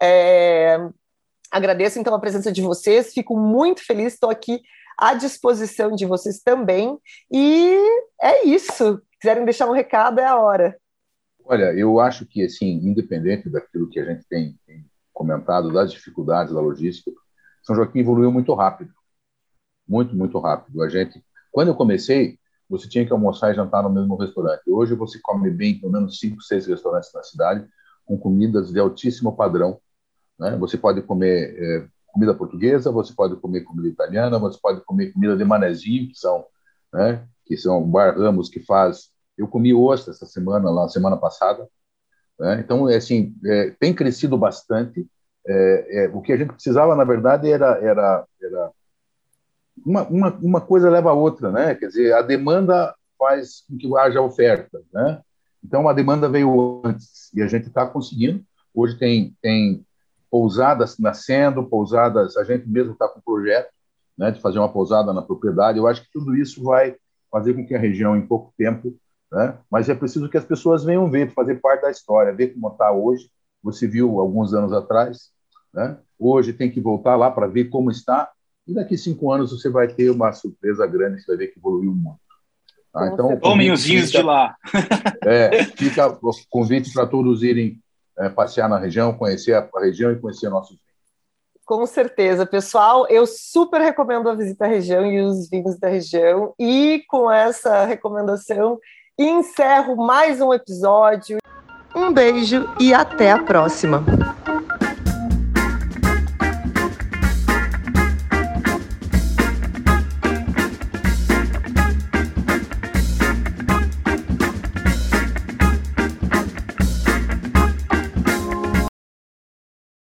É, agradeço, então, a presença de vocês, fico muito feliz, estou aqui à disposição de vocês também, e é isso. Se quiserem deixar um recado, é a hora. Olha, eu acho que, assim, independente daquilo que a gente tem, tem comentado, das dificuldades da logística, São Joaquim evoluiu muito rápido, muito, muito rápido. A gente, quando eu comecei, você tinha que almoçar e jantar no mesmo restaurante. Hoje você come bem, pelo menos cinco, seis restaurantes na cidade, com comidas de altíssimo padrão, né? Você pode comer é, comida portuguesa, você pode comer comida italiana, você pode comer comida de manezinho, que são, né, que são Bar Ramos, que faz... Eu comi ostra essa semana, lá, semana passada, né? Então, é, assim, é, tem crescido bastante. É, é, o que a gente precisava, na verdade, era... era, era uma, uma, uma coisa leva a outra, né? Quer dizer, a demanda faz com que haja oferta, né? Então, a demanda veio antes e a gente está conseguindo. Hoje tem, tem pousadas nascendo, pousadas, a gente mesmo está com um projeto, né, de fazer uma pousada na propriedade. Eu acho que tudo isso vai fazer com que a região, em pouco tempo, né, mas é preciso que as pessoas venham ver, fazer parte da história, ver como está hoje. Você viu alguns anos atrás, né? Hoje tem que voltar lá para ver como está, e daqui a cinco anos você vai ter uma surpresa grande, você vai ver que evoluiu muito. Tá? Então, tomem os vinhos de lá. É, fica o convite para todos irem é, passear na região, conhecer a, a região e conhecer nossos vinhos. Com certeza, pessoal. Eu super recomendo a visita à região e os vinhos da região. E com essa recomendação, encerro mais um episódio. Um beijo e até a próxima.